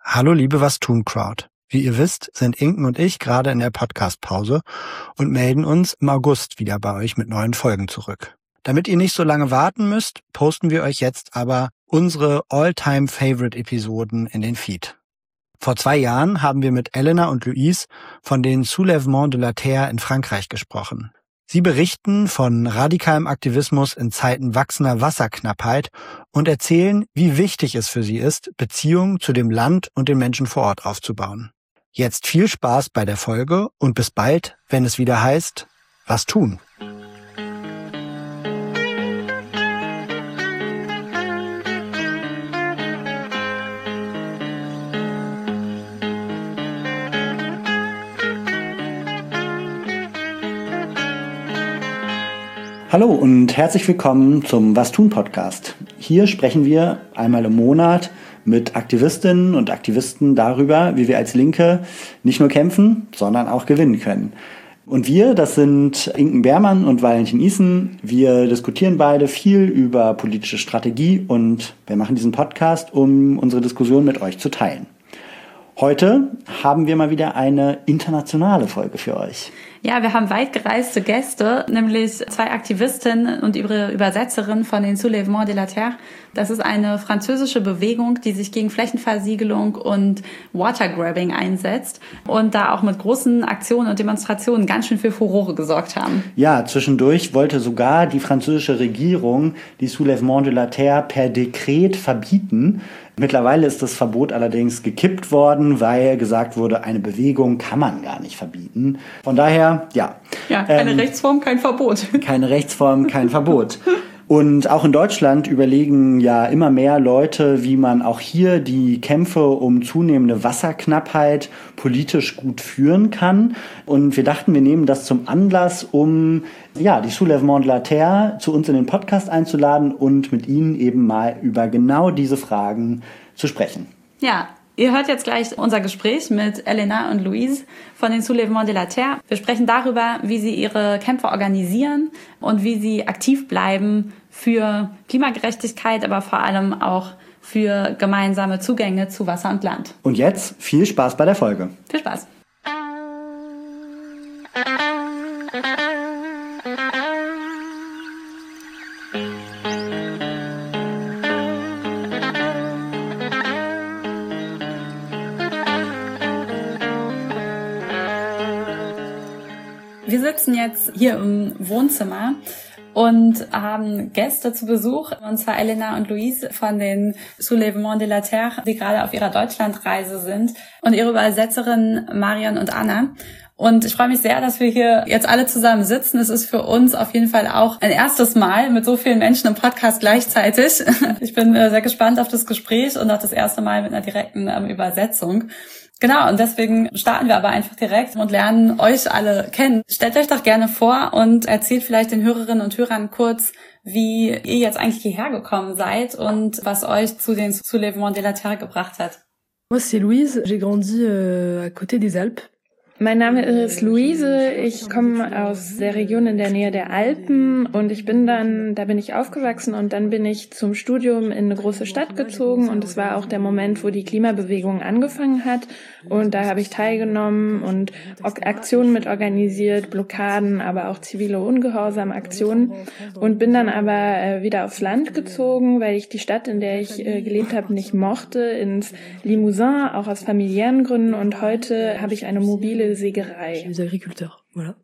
Hallo liebe Was tun Crowd. Wie ihr wisst, sind Inken und ich gerade in der Podcast-Pause und melden uns im August wieder bei euch mit neuen Folgen zurück. Damit ihr nicht so lange warten müsst, posten wir euch jetzt aber unsere All-Time-Favorite-Episoden in den Feed. Vor 2 Jahren haben wir mit Elena und Louise von den Soulèvements de la Terre in Frankreich gesprochen. Sie berichten von radikalem Aktivismus in Zeiten wachsender Wasserknappheit und erzählen, wie wichtig es für sie ist, Beziehungen zu dem Land und den Menschen vor Ort aufzubauen. Jetzt viel Spaß bei der Folge und bis bald, wenn es wieder heißt, was tun? Hallo und herzlich willkommen zum Was tun Podcast. Hier sprechen wir einmal im Monat mit Aktivistinnen und Aktivisten darüber, wie wir als Linke nicht nur kämpfen, sondern auch gewinnen können. Und wir, das sind Inken Beermann und Valentin Isen. Wir diskutieren beide viel über politische Strategie und wir machen diesen Podcast, um unsere Diskussion mit euch zu teilen. Heute haben wir mal wieder eine internationale Folge für euch. Ja, wir haben weit gereiste Gäste, nämlich 2 Aktivistinnen und ihre Übersetzerin von den Soulèvements de la Terre. Das ist eine französische Bewegung, die sich gegen Flächenversiegelung und Watergrabbing einsetzt und da auch mit großen Aktionen und Demonstrationen ganz schön für Furore gesorgt haben. Ja, zwischendurch wollte sogar die französische Regierung die Soulèvements de la Terre per Dekret verbieten. Mittlerweile ist das Verbot allerdings gekippt worden, weil gesagt wurde, eine Bewegung kann man gar nicht verbieten. Von daher, ja. Ja, keine Rechtsform, kein Verbot. Keine Rechtsform, kein Verbot. Und auch in Deutschland überlegen ja immer mehr Leute, wie man auch hier die Kämpfe um zunehmende Wasserknappheit politisch gut führen kann. Und wir dachten, wir nehmen das zum Anlass, um die Soulèvements de la Terre zu uns in den Podcast einzuladen und mit ihnen eben mal über genau diese Fragen zu sprechen. Ja. Ihr hört jetzt gleich unser Gespräch mit Elena und Louise von den Soulèvements de la Terre. Wir sprechen darüber, wie sie ihre Kämpfe organisieren und wie sie aktiv bleiben für Klimagerechtigkeit, aber vor allem auch für gemeinsame Zugänge zu Wasser und Land. Und jetzt viel Spaß bei der Folge. Viel Spaß. Wir sitzen jetzt hier im Wohnzimmer und haben Gäste zu Besuch, und zwar Elena und Louise von den Soulèvements de la Terre, die gerade auf ihrer Deutschlandreise sind, und ihre Übersetzerinnen Marion und Anna. Und ich freue mich sehr, dass wir hier jetzt alle zusammen sitzen. Es ist für uns auf jeden Fall auch ein erstes Mal mit so vielen Menschen im Podcast gleichzeitig. Ich bin sehr gespannt auf das Gespräch und auch das erste Mal mit einer direkten Übersetzung. Genau, und deswegen starten wir aber einfach direkt und lernen euch alle kennen. Stellt euch doch gerne vor und erzählt vielleicht den Hörerinnen und Hörern kurz, wie ihr jetzt eigentlich hierher gekommen seid und was euch zu den Soulèvements de la Terre gebracht hat. Moi, c'est Louise. J'ai grandi à côté des Alpes. Mein Name ist Luise, ich komme aus der Region in der Nähe der Alpen und da bin ich aufgewachsen und dann bin ich zum Studium in eine große Stadt gezogen und es war auch der Moment, wo die Klimabewegung angefangen hat und da habe ich teilgenommen und Aktionen mit organisiert, Blockaden, aber auch zivile Ungehorsamaktionen und bin dann aber wieder aufs Land gezogen, weil ich die Stadt, in der ich gelebt habe, nicht mochte, ins Limousin, auch aus familiären Gründen und heute habe ich eine mobile Sägerei. Les agriculteurs, voilà.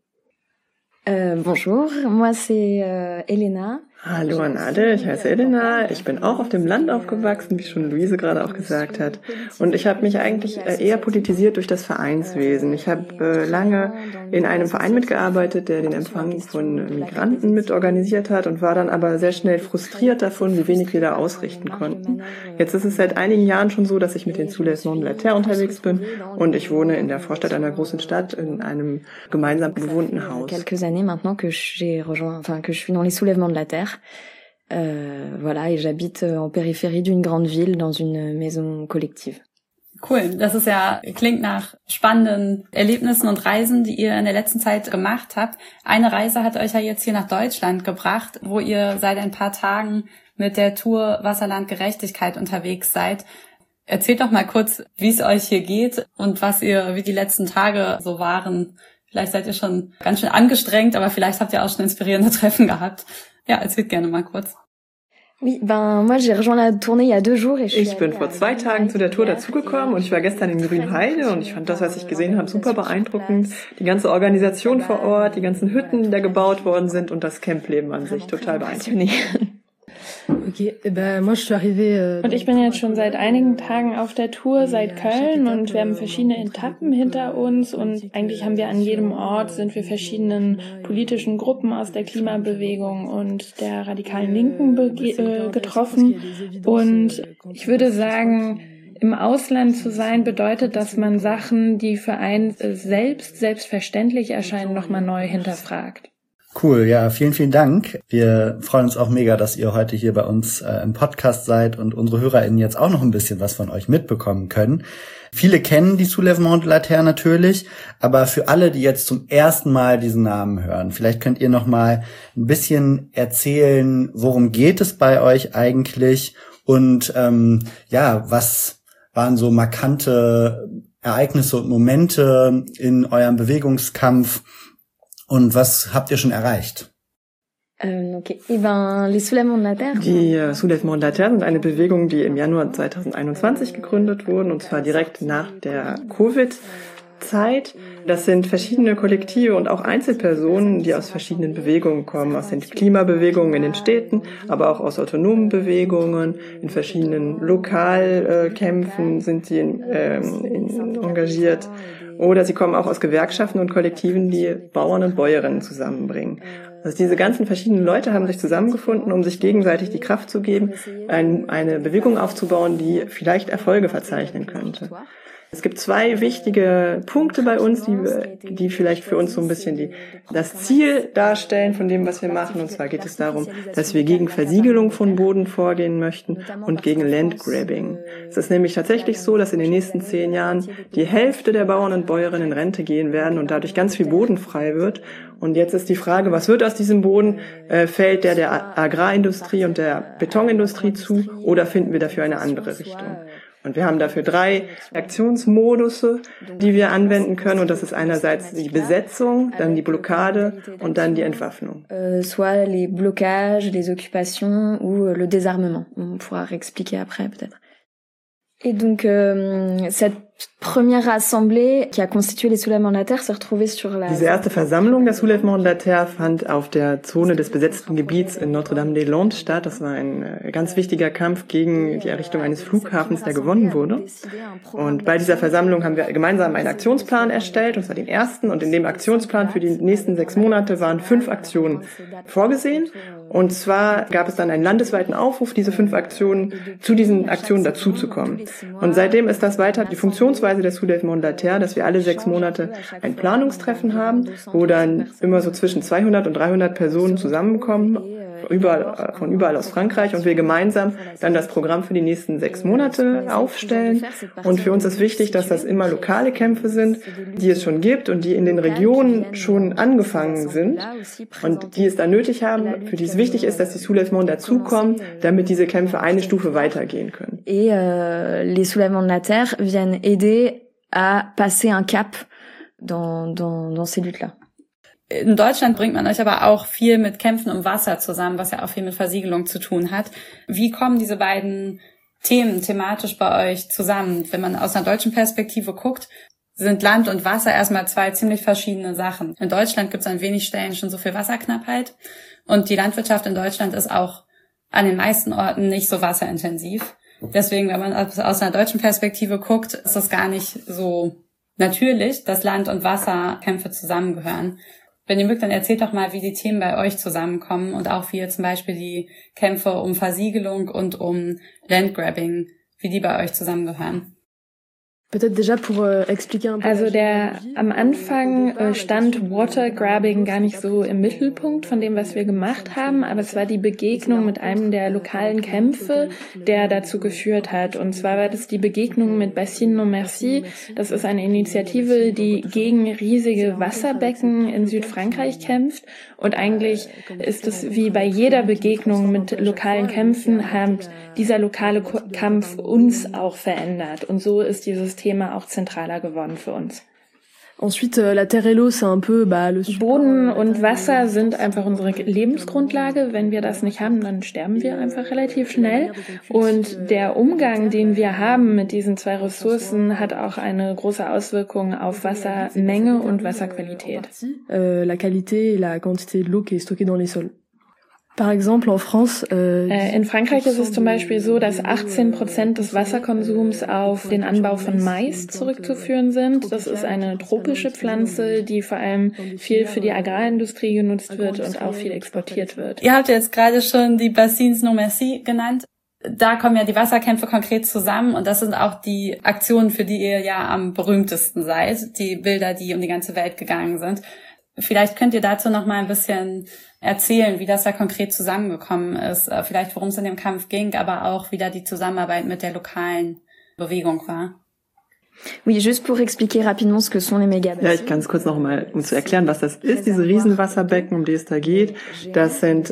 Bonjour, moi c'est Elena. Hallo an alle, ich heiße Elena, ich bin auch auf dem Land aufgewachsen, wie schon Luise gerade auch gesagt hat. Und ich habe mich eigentlich eher politisiert durch das Vereinswesen. Ich habe lange in einem Verein mitgearbeitet, der den Empfang von Migranten mitorganisiert hat und war dann aber sehr schnell frustriert davon, wie wenig wir da ausrichten konnten. Jetzt ist es seit einigen Jahren schon so, dass ich mit den Soulèvements de la Terre unterwegs bin und ich wohne in der Vorstadt einer großen Stadt in einem gemeinsam bewohnten Haus. Quelques années maintenant que je suis dans les Soulèvements de la Terre. Voilà, et j'habite en périphérie d'une grande ville dans une maison collective. Cool, das ist ja, klingt nach spannenden Erlebnissen und Reisen, die ihr in der letzten Zeit gemacht habt. Eine Reise hat euch ja jetzt hier nach Deutschland gebracht, wo ihr seit ein paar Tagen mit der Tour Wasserland Gerechtigkeit unterwegs seid. Erzählt doch mal kurz, wie es euch hier geht und wie die letzten Tage so waren. Vielleicht seid ihr schon ganz schön angestrengt, aber vielleicht habt ihr auch schon inspirierende Treffen gehabt. Ja, erzählt gerne mal kurz. Ich bin vor 2 Tagen zu der Tour dazugekommen und ich war gestern in Grünheide und ich fand das, was ich gesehen habe, super beeindruckend. Die ganze Organisation vor Ort, die ganzen Hütten, die da gebaut worden sind und das Campleben an sich total beeindruckend. Okay, moi je suis arrivée. Und ich bin jetzt schon seit einigen Tagen auf der Tour, seit Köln, und wir haben verschiedene Etappen hinter uns und eigentlich haben wir an jedem Ort, sind wir verschiedenen politischen Gruppen aus der Klimabewegung und der radikalen Linken getroffen. Und ich würde sagen, im Ausland zu sein bedeutet, dass man Sachen, die für einen selbstverständlich erscheinen, nochmal neu hinterfragt. Cool, ja, vielen, vielen Dank. Wir freuen uns auch mega, dass ihr heute hier bei uns im Podcast seid und unsere HörerInnen jetzt auch noch ein bisschen was von euch mitbekommen können. Viele kennen die Soulèvement de la Terre natürlich, aber für alle, die jetzt zum ersten Mal diesen Namen hören, vielleicht könnt ihr noch mal ein bisschen erzählen, worum geht es bei euch eigentlich und was waren so markante Ereignisse und Momente in eurem Bewegungskampf? Und was habt ihr schon erreicht? Die Soulèvement de la Terre sind eine Bewegung, die im Januar 2021 gegründet wurden, und zwar direkt nach der Covid-Zeit. Das sind verschiedene Kollektive und auch Einzelpersonen, die aus verschiedenen Bewegungen kommen, aus den Klimabewegungen in den Städten, aber auch aus autonomen Bewegungen, in verschiedenen Lokalkämpfen sind sie engagiert. Oder sie kommen auch aus Gewerkschaften und Kollektiven, die Bauern und Bäuerinnen zusammenbringen. Also diese ganzen verschiedenen Leute haben sich zusammengefunden, um sich gegenseitig die Kraft zu geben, eine Bewegung aufzubauen, die vielleicht Erfolge verzeichnen könnte. Es gibt 2 wichtige Punkte bei uns, die vielleicht für uns so ein bisschen das Ziel darstellen von dem, was wir machen. Und zwar geht es darum, dass wir gegen Versiegelung von Boden vorgehen möchten und gegen Landgrabbing. Es ist nämlich tatsächlich so, dass in den nächsten 10 Jahren die Hälfte der Bauern und Bäuerinnen in Rente gehen werden und dadurch ganz viel Boden frei wird. Und jetzt ist die Frage, was wird aus diesem Boden? Fällt der Agrarindustrie und der Betonindustrie zu oder finden wir dafür eine andere Richtung? Und wir haben dafür 3 Aktionsmodusse, die wir anwenden können. Und das ist einerseits die Besetzung, dann die Blockade und dann die Entwaffnung. Soit les blocages, les occupations ou le désarmement. On pourra réexpliquer après peut-être. Et donc cette première assemblée qui a constitué les Soulèvements de la Terre s'est retrouvée sur la... Diese erste Versammlung der Soulèvements de la Terre fand auf der Zone des besetzten Gebiets in Notre-Dame-des-Landes statt. Das war ein ganz wichtiger Kampf gegen die Errichtung eines Flughafens, der gewonnen wurde. Und bei dieser Versammlung haben wir gemeinsam einen Aktionsplan erstellt, und zwar den ersten. Und in dem Aktionsplan für die nächsten 6 Monate waren 5 Aktionen vorgesehen. Und zwar gab es dann einen landesweiten Aufruf, diese 5 Aktionen, zu diesen Aktionen dazuzukommen. Und seitdem ist das weiter die Funktionsweise der Soulèvements de la Terre, dass wir alle 6 Monate ein Planungstreffen haben, wo dann immer so zwischen 200 und 300 Personen zusammenkommen, von überall aus Frankreich, und wir gemeinsam dann das Programm für die nächsten 6 Monate aufstellen. Und für uns ist wichtig, dass das immer lokale Kämpfe sind, die es schon gibt und die in den Regionen schon angefangen sind und die es dann nötig haben, für die es wichtig ist, dass die Soulèvements dazukommen, damit diese Kämpfe eine Stufe weitergehen können. Et les Soulèvements de la Terre viennent aider à passer un cap dans ces luttes-là. In Deutschland bringt man euch aber auch viel mit Kämpfen um Wasser zusammen, was ja auch viel mit Versiegelung zu tun hat. Wie kommen diese beiden Themen thematisch bei euch zusammen? Wenn man aus einer deutschen Perspektive guckt, sind Land und Wasser erstmal 2 ziemlich verschiedene Sachen. In Deutschland gibt es an wenig Stellen schon so viel Wasserknappheit und die Landwirtschaft in Deutschland ist auch an den meisten Orten nicht so wasserintensiv. Deswegen, wenn man aus einer deutschen Perspektive guckt, ist das gar nicht so natürlich, dass Land- und Wasserkämpfe zusammengehören. Wenn ihr mögt, dann erzählt doch mal, wie die Themen bei euch zusammenkommen und auch wie ihr zum Beispiel die Kämpfe um Versiegelung und um Landgrabbing, wie die bei euch zusammengehören. Also am Anfang stand Water Grabbing gar nicht so im Mittelpunkt von dem, was wir gemacht haben, aber es war die Begegnung mit einem der lokalen Kämpfe, der dazu geführt hat. Und zwar war das die Begegnung mit Bassines Non Merci. Das ist eine Initiative, die gegen riesige Wasserbecken in Südfrankreich kämpft. Und eigentlich ist es wie bei jeder Begegnung mit lokalen Kämpfen, hat dieser lokale Kampf uns auch verändert. Und so ist dieses Thema auch zentraler geworden für uns. Ensuite, la terre et l'eau, c'est un peu, le Boden und Wasser sind einfach unsere Lebensgrundlage. Wenn wir das nicht haben, dann sterben wir einfach relativ schnell. Und der Umgang, den wir haben mit diesen zwei Ressourcen, hat auch eine große Auswirkung auf Wassermenge und Wasserqualität. La qualité et la quantité de l'eau qui est stockée dans les sols. Par exemple, en France, in Frankreich ist es zum Beispiel so, dass 18% des Wasserkonsums auf den Anbau von Mais zurückzuführen sind. Das ist eine tropische Pflanze, die vor allem viel für die Agrarindustrie genutzt wird und auch viel exportiert wird. Ihr habt jetzt gerade schon die Bassines Non Merci genannt. Da kommen ja die Wasserkämpfe konkret zusammen und das sind auch die Aktionen, für die ihr ja am berühmtesten seid. Die Bilder, die um die ganze Welt gegangen sind. Vielleicht könnt ihr dazu noch mal ein bisschen erzählen, wie das da konkret zusammengekommen ist. Vielleicht, worum es in dem Kampf ging, aber auch, wie da die Zusammenarbeit mit der lokalen Bewegung war. Oui, juste pour expliquer rapidement ce que sont les Mégabassins. Ja, ich kann es kurz noch mal, um zu erklären, was das ist, diese Riesenwasserbecken, um die es da geht. Das sind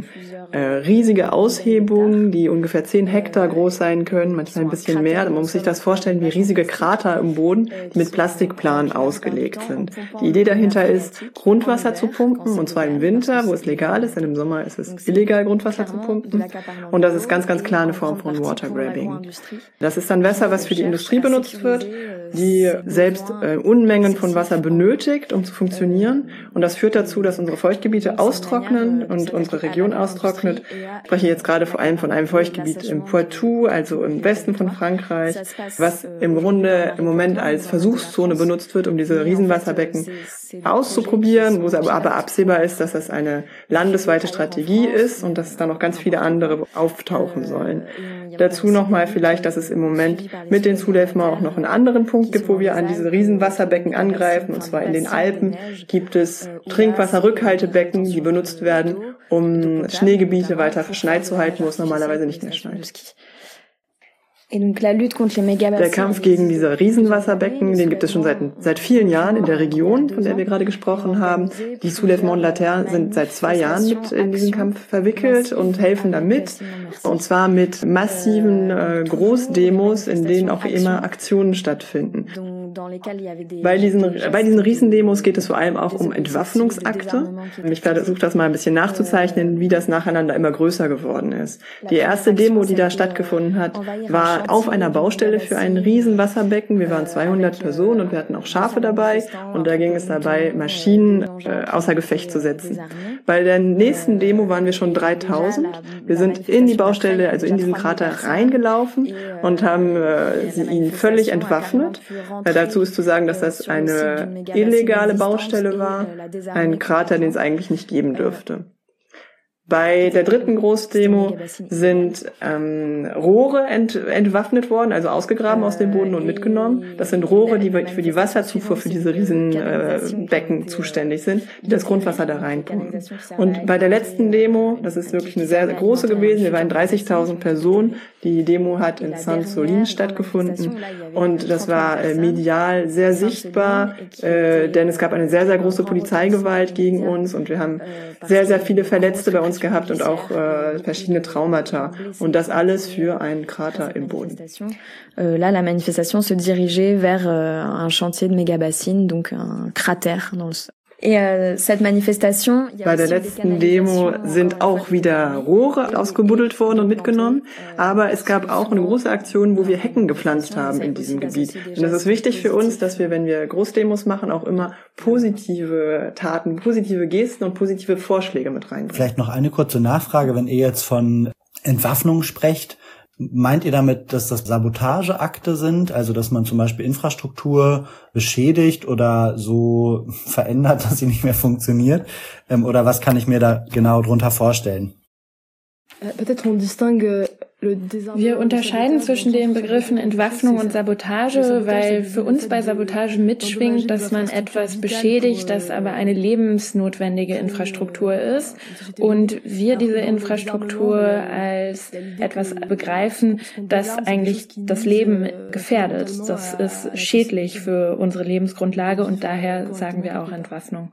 riesige Aushebungen, die ungefähr 10 Hektar groß sein können, manchmal ein bisschen mehr. Man muss sich das vorstellen wie riesige Krater im Boden, die mit Plastikplanen ausgelegt sind. Die Idee dahinter ist, Grundwasser zu pumpen, und zwar im Winter, wo es legal ist, denn im Sommer ist es illegal, Grundwasser zu pumpen. Und das ist ganz, ganz klar eine Form von Water Grabbing. Das ist dann Wasser, was für die Industrie benutzt wird, die selbst Unmengen von Wasser benötigt, um zu funktionieren. Und das führt dazu, dass unsere Feuchtgebiete austrocknen und unsere Region austrocknet. Ich spreche jetzt gerade vor allem von einem Feuchtgebiet im Poitou, also im Westen von Frankreich, was im Grunde im Moment als Versuchszone benutzt wird, um diese Riesenwasserbecken auszuprobieren, wo es aber absehbar ist, dass das eine landesweite Strategie ist und dass da noch ganz viele andere auftauchen sollen. Dazu nochmal vielleicht, dass es im Moment mit den Soulèvements auch noch einen anderen Punkt gibt, wo wir an diese Riesenwasserbecken angreifen. Und zwar in den Alpen gibt es Trinkwasserrückhaltebecken, die benutzt werden, um Schneegebiete weiter verschneit zu halten, wo es normalerweise nicht mehr schneit. Der Kampf gegen diese Riesenwasserbecken, den gibt es schon seit vielen Jahren in der Region, von der wir gerade gesprochen haben. Die Soulèvements de la Terre sind seit 2 Jahren mit in diesen Kampf verwickelt und helfen da mit. Und zwar mit massiven Großdemos, in denen auch immer Aktionen stattfinden. Bei diesen Riesendemos geht es vor allem auch um Entwaffnungsakte. Ich versuche das mal ein bisschen nachzuzeichnen, wie das nacheinander immer größer geworden ist. Die erste Demo, die da stattgefunden hat, war auf einer Baustelle für ein Riesenwasserbecken. Wir waren 200 Personen und wir hatten auch Schafe dabei. Und da ging es dabei, Maschinen außer Gefecht zu setzen. Bei der nächsten Demo waren wir schon 3000. Wir sind in die Baustelle, also in diesen Krater reingelaufen und haben ihn völlig entwaffnet. Dazu ist zu sagen, dass das eine illegale Baustelle war, ein Krater, den es eigentlich nicht geben dürfte. Bei der dritten Großdemo sind Rohre entwaffnet worden, also ausgegraben aus dem Boden und mitgenommen. Das sind Rohre, die für die Wasserzufuhr für diese Riesenbecken zuständig sind, die das Grundwasser da reinpumpen. Und bei der letzten Demo, das ist wirklich eine sehr, sehr große gewesen, wir waren 30.000 Personen. Die Demo hat in Sainte-Soline stattgefunden und das war medial sehr sichtbar, denn es gab eine sehr, sehr große Polizeigewalt gegen uns und wir haben sehr, sehr viele Verletzte bei uns gehabt und auch verschiedene Traumata. Und das alles für einen Krater im Boden. Là, la manifestation se dirigeait vers un chantier de Mégabassines, donc un cratère dans le sol. Bei der letzten Demo sind auch wieder Rohre ausgebuddelt worden und mitgenommen, aber es gab auch eine große Aktion, wo wir Hecken gepflanzt haben in diesem Gebiet. Und es ist wichtig für uns, dass wir, wenn wir Großdemos machen, auch immer positive Taten, positive Gesten und positive Vorschläge mit reinbringen. Vielleicht noch eine kurze Nachfrage, wenn ihr jetzt von Entwaffnung sprecht. Meint ihr damit, dass das Sabotageakte sind, also dass man zum Beispiel Infrastruktur beschädigt oder so verändert, dass sie nicht mehr funktioniert? Oder was kann ich mir da genau drunter vorstellen? Peut-être on distingue Wir unterscheiden zwischen den Begriffen Entwaffnung und Sabotage, weil für uns bei Sabotage mitschwingt, dass man etwas beschädigt, das aber eine lebensnotwendige Infrastruktur ist und wir diese Infrastruktur als etwas begreifen, das eigentlich das Leben gefährdet. Das ist schädlich für unsere Lebensgrundlage und daher sagen wir auch Entwaffnung.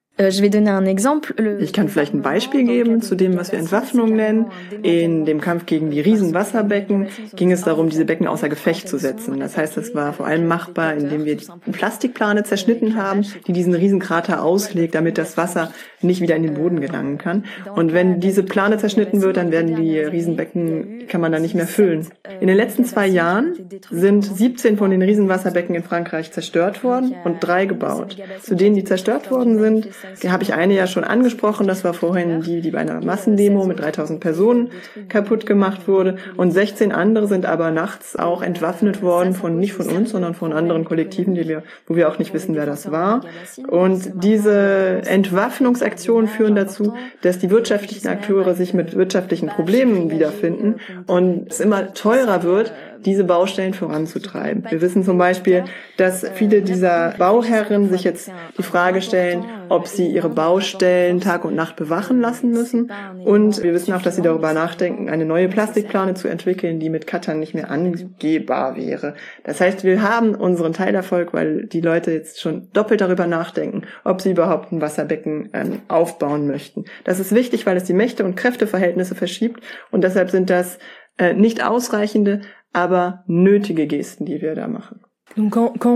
Ich kann vielleicht ein Beispiel geben zu dem, was wir Entwaffnung nennen. In dem Kampf gegen die Riesenwasserbecken ging es darum, diese Becken außer Gefecht zu setzen. Das heißt, das war vor allem machbar, indem wir die Plastikplane zerschnitten haben, die diesen Riesenkrater auslegt, damit das Wasser nicht wieder in den Boden gelangen kann. Und wenn diese Plane zerschnitten wird, dann werden die Riesenbecken, kann man dann nicht mehr füllen. In den letzten 2 Jahren sind 17 von den Riesenwasserbecken in Frankreich zerstört worden und 3 gebaut. Zu denen, die zerstört worden sind, habe ich eine ja schon angesprochen, das war vorhin die bei einer Massendemo mit 3000 Personen kaputt gemacht wurde und 16 andere sind aber nachts auch entwaffnet worden nicht von uns, sondern von anderen Kollektiven, wo wir auch nicht wissen, wer das war. Und diese Entwaffnungsaktionen führen dazu, dass die wirtschaftlichen Akteure sich mit wirtschaftlichen Problemen wiederfinden und es immer teurer wird, diese Baustellen voranzutreiben. Wir wissen zum Beispiel, dass viele dieser Bauherren sich jetzt die Frage stellen, ob sie ihre Baustellen Tag und Nacht bewachen lassen müssen. Und wir wissen auch, dass sie darüber nachdenken, eine neue Plastikplane zu entwickeln, die mit Cuttern nicht mehr angehbar wäre. Das heißt, wir haben unseren Teilerfolg, weil die Leute jetzt schon doppelt darüber nachdenken, ob sie überhaupt ein Wasserbecken aufbauen möchten. Das ist wichtig, weil es die Mächte- und Kräfteverhältnisse verschiebt. Und deshalb sind das nicht ausreichende, aber nötige Gesten, die wir da machen. Ich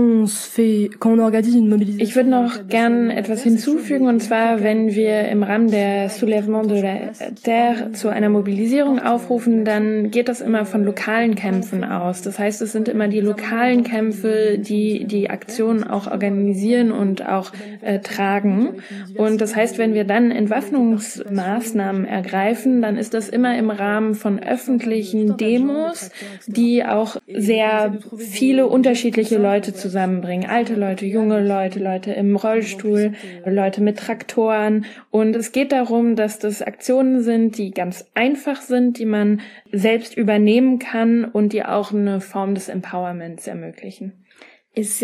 würde noch gern etwas hinzufügen, und zwar, wenn wir im Rahmen der Soulèvement de la Terre zu einer Mobilisierung aufrufen, dann geht das immer von lokalen Kämpfen aus. Das heißt, es sind immer die lokalen Kämpfe, die die Aktionen auch organisieren und auch tragen. Und das heißt, wenn wir dann Entwaffnungsmaßnahmen ergreifen, dann ist das immer im Rahmen von öffentlichen Demos, die auch sehr viele unterschiedliche Leute zusammenbringen. Alte Leute, junge Leute, Leute im Rollstuhl, Leute mit Traktoren. Und es geht darum, dass das Aktionen sind, die ganz einfach sind, die man selbst übernehmen kann und die auch eine Form des Empowerments ermöglichen. Und es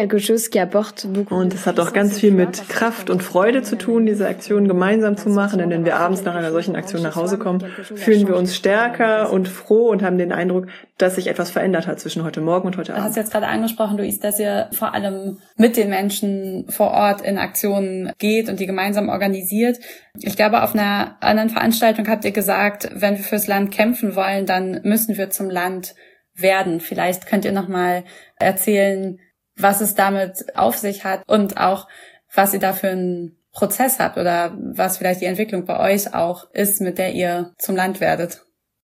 hat auch ganz viel mit Kraft und Freude zu tun, diese Aktion gemeinsam zu machen. Denn wenn wir abends nach einer solchen Aktion nach Hause kommen, fühlen wir uns stärker und froh und haben den Eindruck, dass sich etwas verändert hat zwischen heute Morgen und heute Abend. Du hast jetzt gerade angesprochen, Luis, dass ihr vor allem mit den Menschen vor Ort in Aktionen geht und die gemeinsam organisiert. Ich glaube, auf einer anderen Veranstaltung habt ihr gesagt, wenn wir fürs Land kämpfen wollen, dann müssen wir zum Land werden. Vielleicht könnt ihr noch mal erzählen, was es damit auf sich hat und auch, was ihr da für einen Prozess habt oder was vielleicht die Entwicklung bei euch auch ist, mit der ihr zum Land werdet.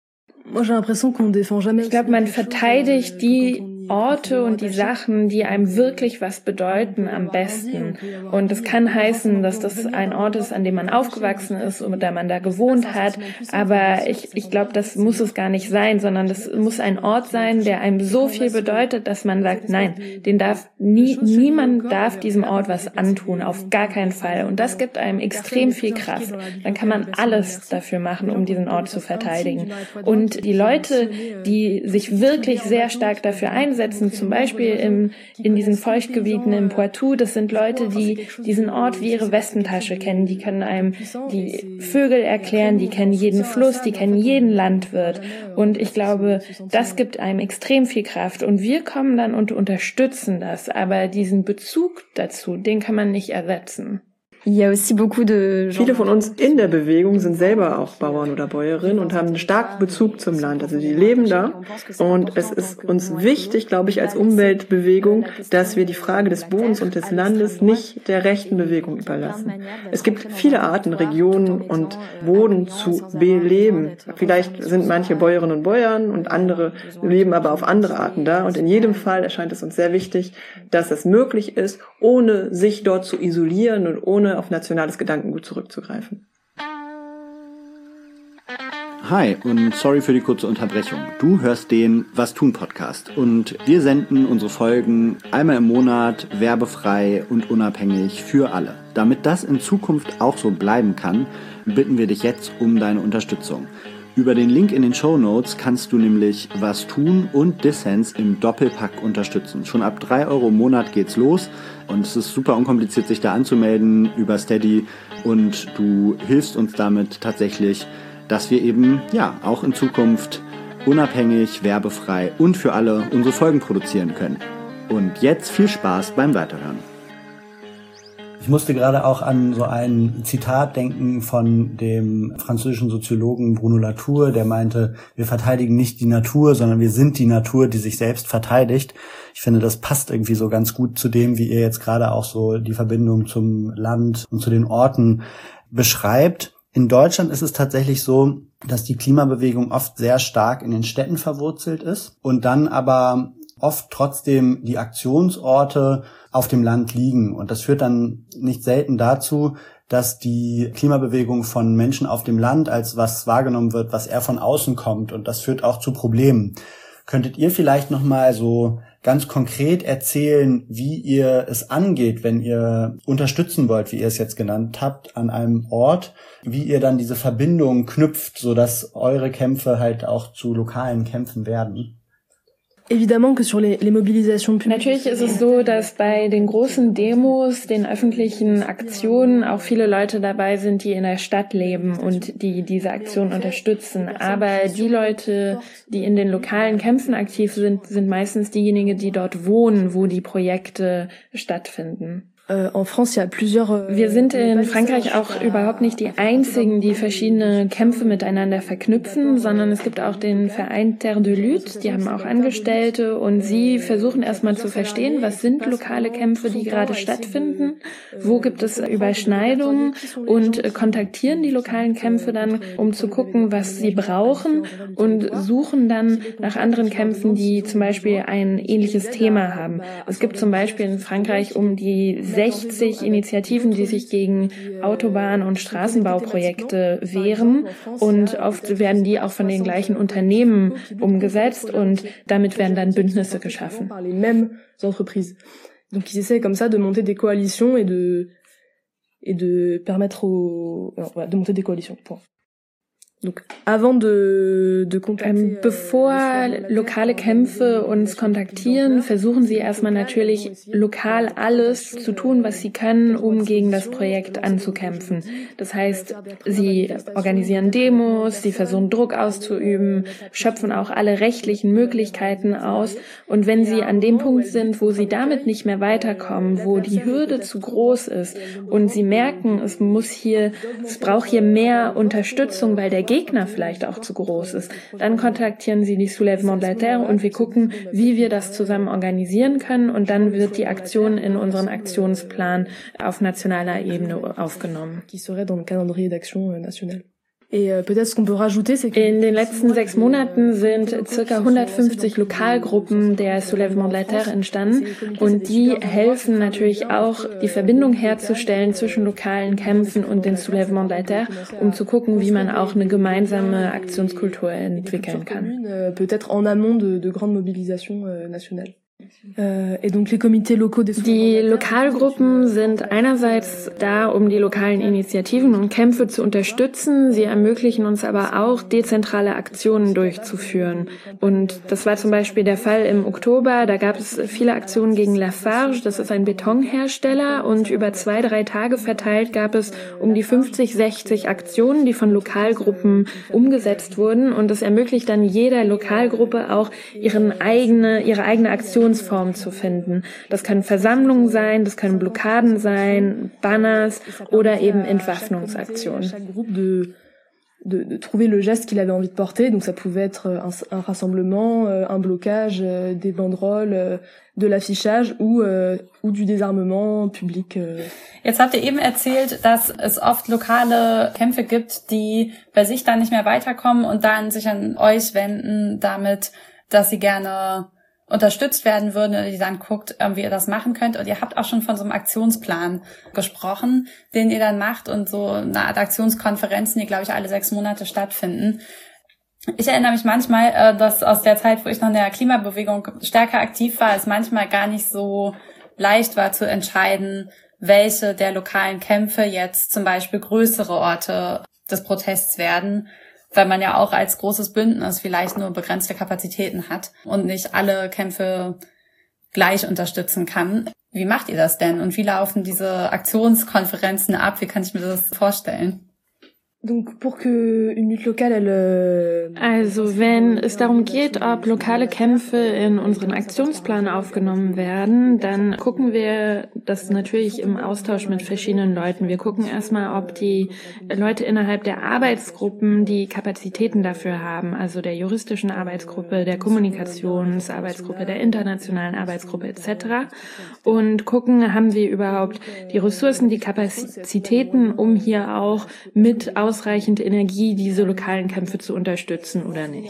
Ich glaube, man verteidigt die Orte und die Sachen, die einem wirklich was bedeuten, am besten. Und es kann heißen, dass das ein Ort ist, an dem man aufgewachsen ist oder man da gewohnt hat. Aber ich glaube, das muss es gar nicht sein, sondern das muss ein Ort sein, der einem so viel bedeutet, dass man sagt, nein, niemand darf diesem Ort was antun, auf gar keinen Fall. Und das gibt einem extrem viel Kraft. Dann kann man alles dafür machen, um diesen Ort zu verteidigen. Und die Leute, die sich wirklich sehr stark dafür einsetzen, zum Beispiel in diesen Feuchtgebieten im Poitou, das sind Leute, die diesen Ort wie ihre Westentasche kennen. Die können einem die Vögel erklären, die kennen jeden Fluss, die kennen jeden Landwirt. Und ich glaube, das gibt einem extrem viel Kraft. Und wir kommen dann und unterstützen das. Aber diesen Bezug dazu, den kann man nicht ersetzen. Viele von uns in der Bewegung sind selber auch Bauern oder Bäuerinnen und haben einen starken Bezug zum Land. Also die leben da. Und es ist uns wichtig, glaube ich, als Umweltbewegung, dass wir die Frage des Bodens und des Landes nicht der rechten Bewegung überlassen. Es gibt viele Arten, Regionen und Boden zu beleben. Vielleicht sind manche Bäuerinnen und Bäuer und andere leben aber auf andere Arten da. Und in jedem Fall erscheint es uns sehr wichtig, dass es möglich ist, ohne sich dort zu isolieren und ohne auf nationales Gedankengut zurückzugreifen. Hi und sorry für die kurze Unterbrechung. Du hörst den Was tun Podcast und wir senden unsere Folgen einmal im Monat werbefrei und unabhängig für alle. Damit das in Zukunft auch so bleiben kann, bitten wir dich jetzt um deine Unterstützung. Über den Link in den Shownotes kannst du nämlich Was tun und Dissens im Doppelpack unterstützen. Schon ab 3 € im Monat geht's los und es ist super unkompliziert, sich da anzumelden über Steady und du hilfst uns damit tatsächlich, dass wir eben auch in Zukunft unabhängig, werbefrei und für alle unsere Folgen produzieren können. Und jetzt viel Spaß beim Weiterhören. Ich musste gerade auch an so ein Zitat denken von dem französischen Soziologen Bruno Latour, der meinte, wir verteidigen nicht die Natur, sondern wir sind die Natur, die sich selbst verteidigt. Ich finde, das passt irgendwie so ganz gut zu dem, wie ihr jetzt gerade auch so die Verbindung zum Land und zu den Orten beschreibt. In Deutschland ist es tatsächlich so, dass die Klimabewegung oft sehr stark in den Städten verwurzelt ist und dann aber oft trotzdem die Aktionsorte auf dem Land liegen. Und das führt dann nicht selten dazu, dass die Klimabewegung von Menschen auf dem Land als was wahrgenommen wird, was eher von außen kommt. Und das führt auch zu Problemen. Könntet ihr vielleicht nochmal so ganz konkret erzählen, wie ihr es angeht, wenn ihr unterstützen wollt, wie ihr es jetzt genannt habt, an einem Ort, wie ihr dann diese Verbindung knüpft, sodass eure Kämpfe halt auch zu lokalen Kämpfen werden? Évidemment que sur les mobilisations publiques. Natürlich ist es so, dass bei den großen Demos, den öffentlichen Aktionen auch viele Leute dabei sind, die in der Stadt leben und die diese Aktion unterstützen. Aber die Leute, die in den lokalen Kämpfen aktiv sind, sind meistens diejenigen, die dort wohnen, wo die Projekte stattfinden. Wir sind in Frankreich auch überhaupt nicht die Einzigen, die verschiedene Kämpfe miteinander verknüpfen, sondern es gibt auch den Verein Terre de Lutte, die haben auch Angestellte und sie versuchen erstmal zu verstehen, was sind lokale Kämpfe, die gerade stattfinden, wo gibt es Überschneidungen und kontaktieren die lokalen Kämpfe dann, um zu gucken, was sie brauchen und suchen dann nach anderen Kämpfen, die zum Beispiel ein ähnliches Thema haben. Es gibt zum Beispiel in Frankreich um die 60 Initiativen, die sich gegen Autobahn- und Straßenbauprojekte wehren und oft werden die auch von den gleichen Unternehmen umgesetzt und damit werden dann Bündnisse geschaffen. Donc ils essaient comme ça de monter des coalitions et de permettre de monter des coalitions. Point. Bevor lokale Kämpfe uns kontaktieren, versuchen sie erstmal natürlich lokal alles zu tun, was sie können, um gegen das Projekt anzukämpfen. Das heißt, sie organisieren Demos, sie versuchen Druck auszuüben, schöpfen auch alle rechtlichen Möglichkeiten aus. Und wenn sie an dem Punkt sind, wo sie damit nicht mehr weiterkommen, wo die Hürde zu groß ist und sie merken, es braucht hier mehr Unterstützung, weil der Gegner vielleicht auch zu groß ist, dann kontaktieren sie die Soulèvement de la Terre und wir gucken, wie wir das zusammen organisieren können und dann wird die Aktion in unseren Aktionsplan auf nationaler Ebene aufgenommen. In den letzten 6 Monaten sind ca. 150 Lokalgruppen der Soulèvement de la Terre entstanden und die helfen natürlich auch, die Verbindung herzustellen zwischen lokalen Kämpfen und den Soulèvement de la Terre, um zu gucken, wie man auch eine gemeinsame Aktionskultur entwickeln kann. Peut-être en amont de grandes mobilisations nationales. Die Lokalgruppen sind einerseits da, um die lokalen Initiativen und Kämpfe zu unterstützen. Sie ermöglichen uns aber auch, dezentrale Aktionen durchzuführen. Und das war zum Beispiel der Fall im Oktober. Da gab es viele Aktionen gegen Lafarge. Das ist ein Betonhersteller. Und über 2-3 Tage verteilt gab es um die 50, 60 Aktionen, die von Lokalgruppen umgesetzt wurden. Und das ermöglicht dann jeder Lokalgruppe auch ihre eigene Aktionsform zu finden. Das können Versammlungen sein, das können Blockaden sein, Banners oder eben Entwaffnungsaktionen. De trouver le geste qu'il avait envie de porter, donc ça pouvait être un rassemblement, un blocage, des banderoles, de l'affichage ou du désarmement public. Jetzt habt ihr eben erzählt, dass es oft lokale Kämpfe gibt, die bei sich dann nicht mehr weiterkommen und dann sich an euch wenden, damit, dass sie gerne unterstützt werden würden, die dann guckt, wie ihr das machen könnt. Und ihr habt auch schon von so einem Aktionsplan gesprochen, den ihr dann macht und so eine Art Aktionskonferenzen, die, glaube ich, alle 6 Monate stattfinden. Ich erinnere mich manchmal, dass aus der Zeit, wo ich noch in der Klimabewegung stärker aktiv war, es manchmal gar nicht so leicht war zu entscheiden, welche der lokalen Kämpfe jetzt zum Beispiel größere Orte des Protests werden, weil man ja auch als großes Bündnis vielleicht nur begrenzte Kapazitäten hat und nicht alle Kämpfe gleich unterstützen kann. Wie macht ihr das denn und wie laufen diese Aktionskonferenzen ab? Wie kann ich mir das vorstellen? Also wenn es darum geht, ob lokale Kämpfe in unseren Aktionsplan aufgenommen werden, dann gucken wir das natürlich im Austausch mit verschiedenen Leuten. Wir gucken erstmal, ob die Leute innerhalb der Arbeitsgruppen die Kapazitäten dafür haben, also der juristischen Arbeitsgruppe, der Kommunikationsarbeitsgruppe, der internationalen Arbeitsgruppe etc. Und gucken, haben wir überhaupt die Ressourcen, die Kapazitäten, um hier auch mit ausreichend Energie diese lokalen Kämpfe zu unterstützen oder nicht.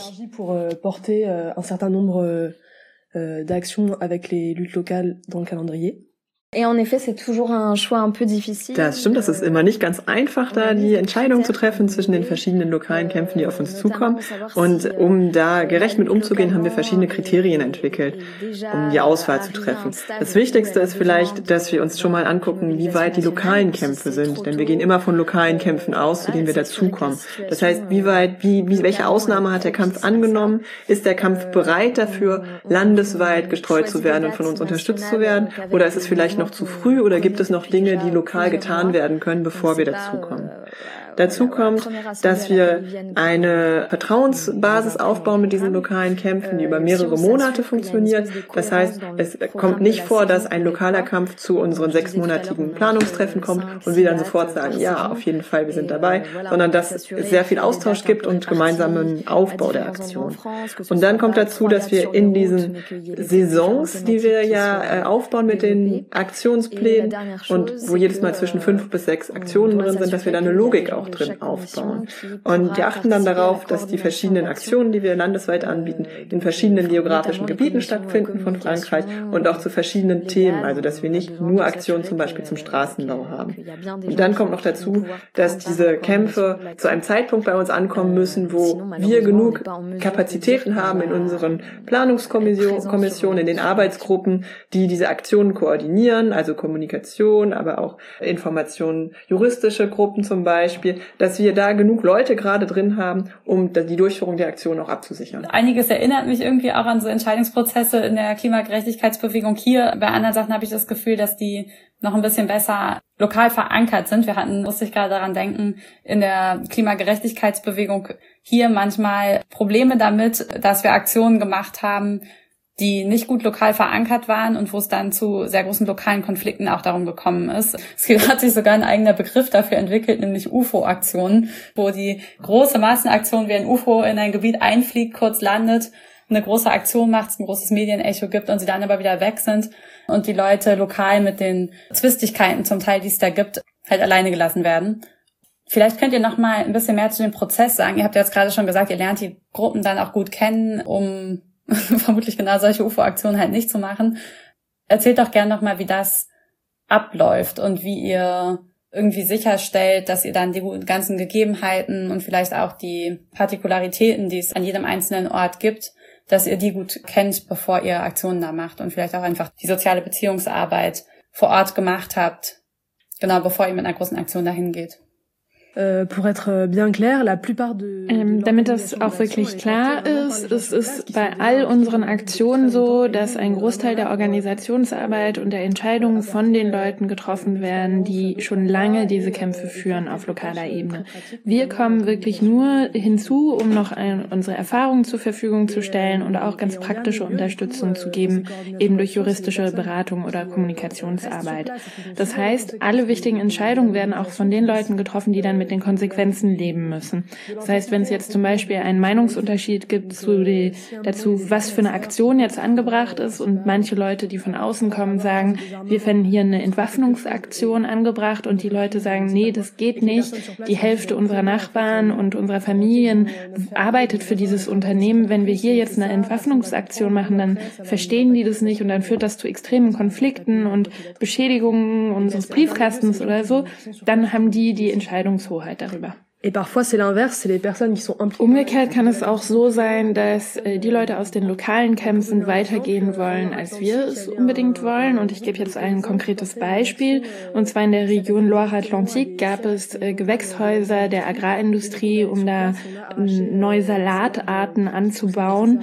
Das stimmt, das ist immer nicht ganz einfach, da die Entscheidung zu treffen zwischen den verschiedenen lokalen Kämpfen, die auf uns zukommen. Und um da gerecht mit umzugehen, haben wir verschiedene Kriterien entwickelt, um die Auswahl zu treffen. Das Wichtigste ist vielleicht, dass wir uns schon mal angucken, wie weit die lokalen Kämpfe sind. Denn wir gehen immer von lokalen Kämpfen aus, zu denen wir dazukommen. Das heißt, welche Ausnahme hat der Kampf angenommen? Ist der Kampf bereit dafür, landesweit gestreut zu werden und von uns unterstützt zu werden? Oder ist es vielleicht noch zu früh oder gibt es noch Dinge, die lokal getan werden können, bevor wir dazukommen? Dazu kommt, dass wir eine Vertrauensbasis aufbauen mit diesen lokalen Kämpfen, die über mehrere Monate funktioniert. Das heißt, es kommt nicht vor, dass ein lokaler Kampf zu unseren 6-monatigen Planungstreffen kommt und wir dann sofort sagen, ja, auf jeden Fall, wir sind dabei, sondern dass es sehr viel Austausch gibt und gemeinsamen Aufbau der Aktion. Und dann kommt dazu, dass wir in diesen Saisons, die wir ja aufbauen mit den Aktionsplänen und wo jedes Mal zwischen 5 bis 6 Aktionen drin sind, dass wir da eine Logik auch drin aufbauen. Und wir achten dann darauf, dass die verschiedenen Aktionen, die wir landesweit anbieten, in verschiedenen geografischen Gebieten stattfinden von Frankreich und auch zu verschiedenen Themen, also dass wir nicht nur Aktionen zum Beispiel zum Straßenbau haben. Und dann kommt noch dazu, dass diese Kämpfe zu einem Zeitpunkt bei uns ankommen müssen, wo wir genug Kapazitäten haben in unseren Planungskommissionen, in den Arbeitsgruppen, die diese Aktionen koordinieren, also Kommunikation, aber auch Informationen, juristische Gruppen zum Beispiel, dass wir da genug Leute gerade drin haben, um die Durchführung der Aktion auch abzusichern. Einiges erinnert mich irgendwie auch an so Entscheidungsprozesse in der Klimagerechtigkeitsbewegung hier. Bei anderen Sachen habe ich das Gefühl, dass die noch ein bisschen besser lokal verankert sind. Musste ich gerade daran denken, in der Klimagerechtigkeitsbewegung hier manchmal Probleme damit, dass wir Aktionen gemacht haben, die nicht gut lokal verankert waren und wo es dann zu sehr großen lokalen Konflikten auch darum gekommen ist. Es hat sich sogar ein eigener Begriff dafür entwickelt, nämlich UFO-Aktionen, wo die große Massenaktion wie ein UFO in ein Gebiet einfliegt, kurz landet, eine große Aktion macht, es ein großes Medienecho gibt und sie dann aber wieder weg sind und die Leute lokal mit den Zwistigkeiten zum Teil, die es da gibt, halt alleine gelassen werden. Vielleicht könnt ihr noch mal ein bisschen mehr zu dem Prozess sagen. Ihr habt ja jetzt gerade schon gesagt, ihr lernt die Gruppen dann auch gut kennen, um vermutlich genau solche UFO-Aktionen halt nicht zu machen. Erzählt doch gerne nochmal, wie das abläuft und wie ihr irgendwie sicherstellt, dass ihr dann die ganzen Gegebenheiten und vielleicht auch die Partikularitäten, die es an jedem einzelnen Ort gibt, dass ihr die gut kennt, bevor ihr Aktionen da macht und vielleicht auch einfach die soziale Beziehungsarbeit vor Ort gemacht habt, genau bevor ihr mit einer großen Aktion dahin geht. Damit das auch wirklich klar ist, es ist bei all unseren Aktionen so, dass ein Großteil der Organisationsarbeit und der Entscheidungen von den Leuten getroffen werden, die schon lange diese Kämpfe führen auf lokaler Ebene. Wir kommen wirklich nur hinzu, um noch unsere Erfahrungen zur Verfügung zu stellen und auch ganz praktische Unterstützung zu geben, eben durch juristische Beratung oder Kommunikationsarbeit. Das heißt, alle wichtigen Entscheidungen werden auch von den Leuten getroffen, die dann mit den Konsequenzen leben müssen. Das heißt, wenn es jetzt zum Beispiel einen Meinungsunterschied gibt dazu, was für eine Aktion jetzt angebracht ist und manche Leute, die von außen kommen, sagen, wir fänden hier eine Entwaffnungsaktion angebracht und die Leute sagen, nee, das geht nicht. Die Hälfte unserer Nachbarn und unserer Familien arbeitet für dieses Unternehmen. Wenn wir hier jetzt eine Entwaffnungsaktion machen, dann verstehen die das nicht und dann führt das zu extremen Konflikten und Beschädigungen unseres Briefkastens oder so. Dann haben die Entscheidungshoheit darüber. Umgekehrt kann es auch so sein, dass die Leute aus den lokalen Kämpfen weitergehen wollen, als wir es unbedingt wollen. Und ich gebe jetzt ein konkretes Beispiel. Und zwar in der Region Loire-Atlantique gab es Gewächshäuser der Agrarindustrie, um da neue Salatarten anzubauen.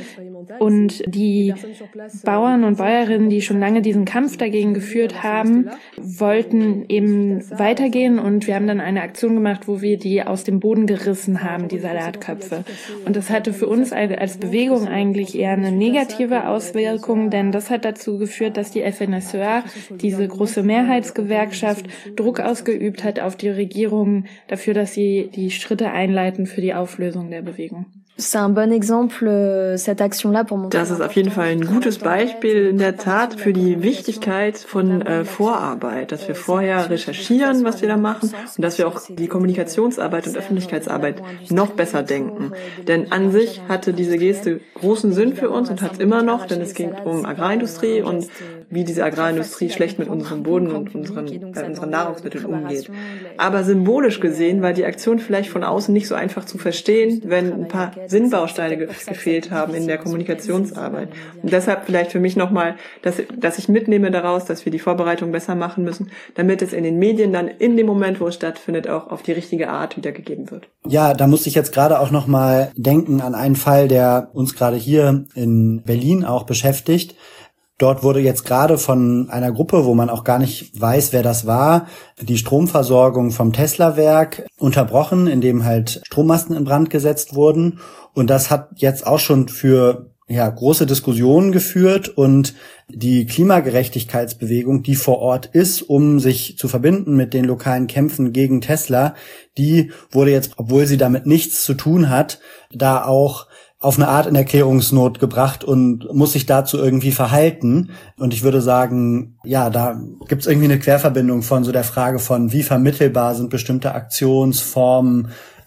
Und die Bauern und Bäuerinnen, die schon lange diesen Kampf dagegen geführt haben, wollten eben weitergehen. Und wir haben dann eine Aktion gemacht, wo wir die aus dem Boden gerissen haben, die Salatköpfe. Und das hatte für uns als Bewegung eigentlich eher eine negative Auswirkung, denn das hat dazu geführt, dass die FNSEA, diese große Mehrheitsgewerkschaft, Druck ausgeübt hat auf die Regierung dafür, dass sie die Schritte einleiten für die Auflösung der Bewegung. C'est un bon exemple, cette action-là pour montrer. Das ist auf jeden Fall ein gutes Beispiel in der Tat für die Wichtigkeit von Vorarbeit, dass wir vorher recherchieren, was wir da machen und dass wir auch die Kommunikationsarbeit und Öffentlichkeitsarbeit noch besser denken. Denn an sich hatte diese Geste großen Sinn für uns und hat es immer noch, denn es ging um Agrarindustrie und wie diese Agrarindustrie schlecht mit unserem Boden und unseren Nahrungsmitteln umgeht. Aber symbolisch gesehen war die Aktion vielleicht von außen nicht so einfach zu verstehen, wenn ein paar Sinnbausteine gefehlt haben in der Kommunikationsarbeit. Und deshalb vielleicht für mich nochmal, dass ich mitnehme daraus, dass wir die Vorbereitung besser machen müssen, damit es in den Medien dann in dem Moment, wo es stattfindet, auch auf die richtige Art wiedergegeben wird. Ja, da musste ich jetzt gerade auch nochmal denken an einen Fall, der uns gerade hier in Berlin auch beschäftigt. Dort wurde jetzt gerade von einer Gruppe, wo man auch gar nicht weiß, wer das war, die Stromversorgung vom Tesla-Werk unterbrochen, indem halt Strommasten in Brand gesetzt wurden. Und das hat jetzt auch schon für große Diskussionen geführt. Und die Klimagerechtigkeitsbewegung, die vor Ort ist, um sich zu verbinden mit den lokalen Kämpfen gegen Tesla, die wurde jetzt, obwohl sie damit nichts zu tun hat, da auch auf eine Art in Erklärungsnot gebracht und muss sich dazu irgendwie verhalten. Und ich würde sagen, ja, da gibt's irgendwie eine Querverbindung von so der Frage von, wie vermittelbar sind bestimmte Aktionsformen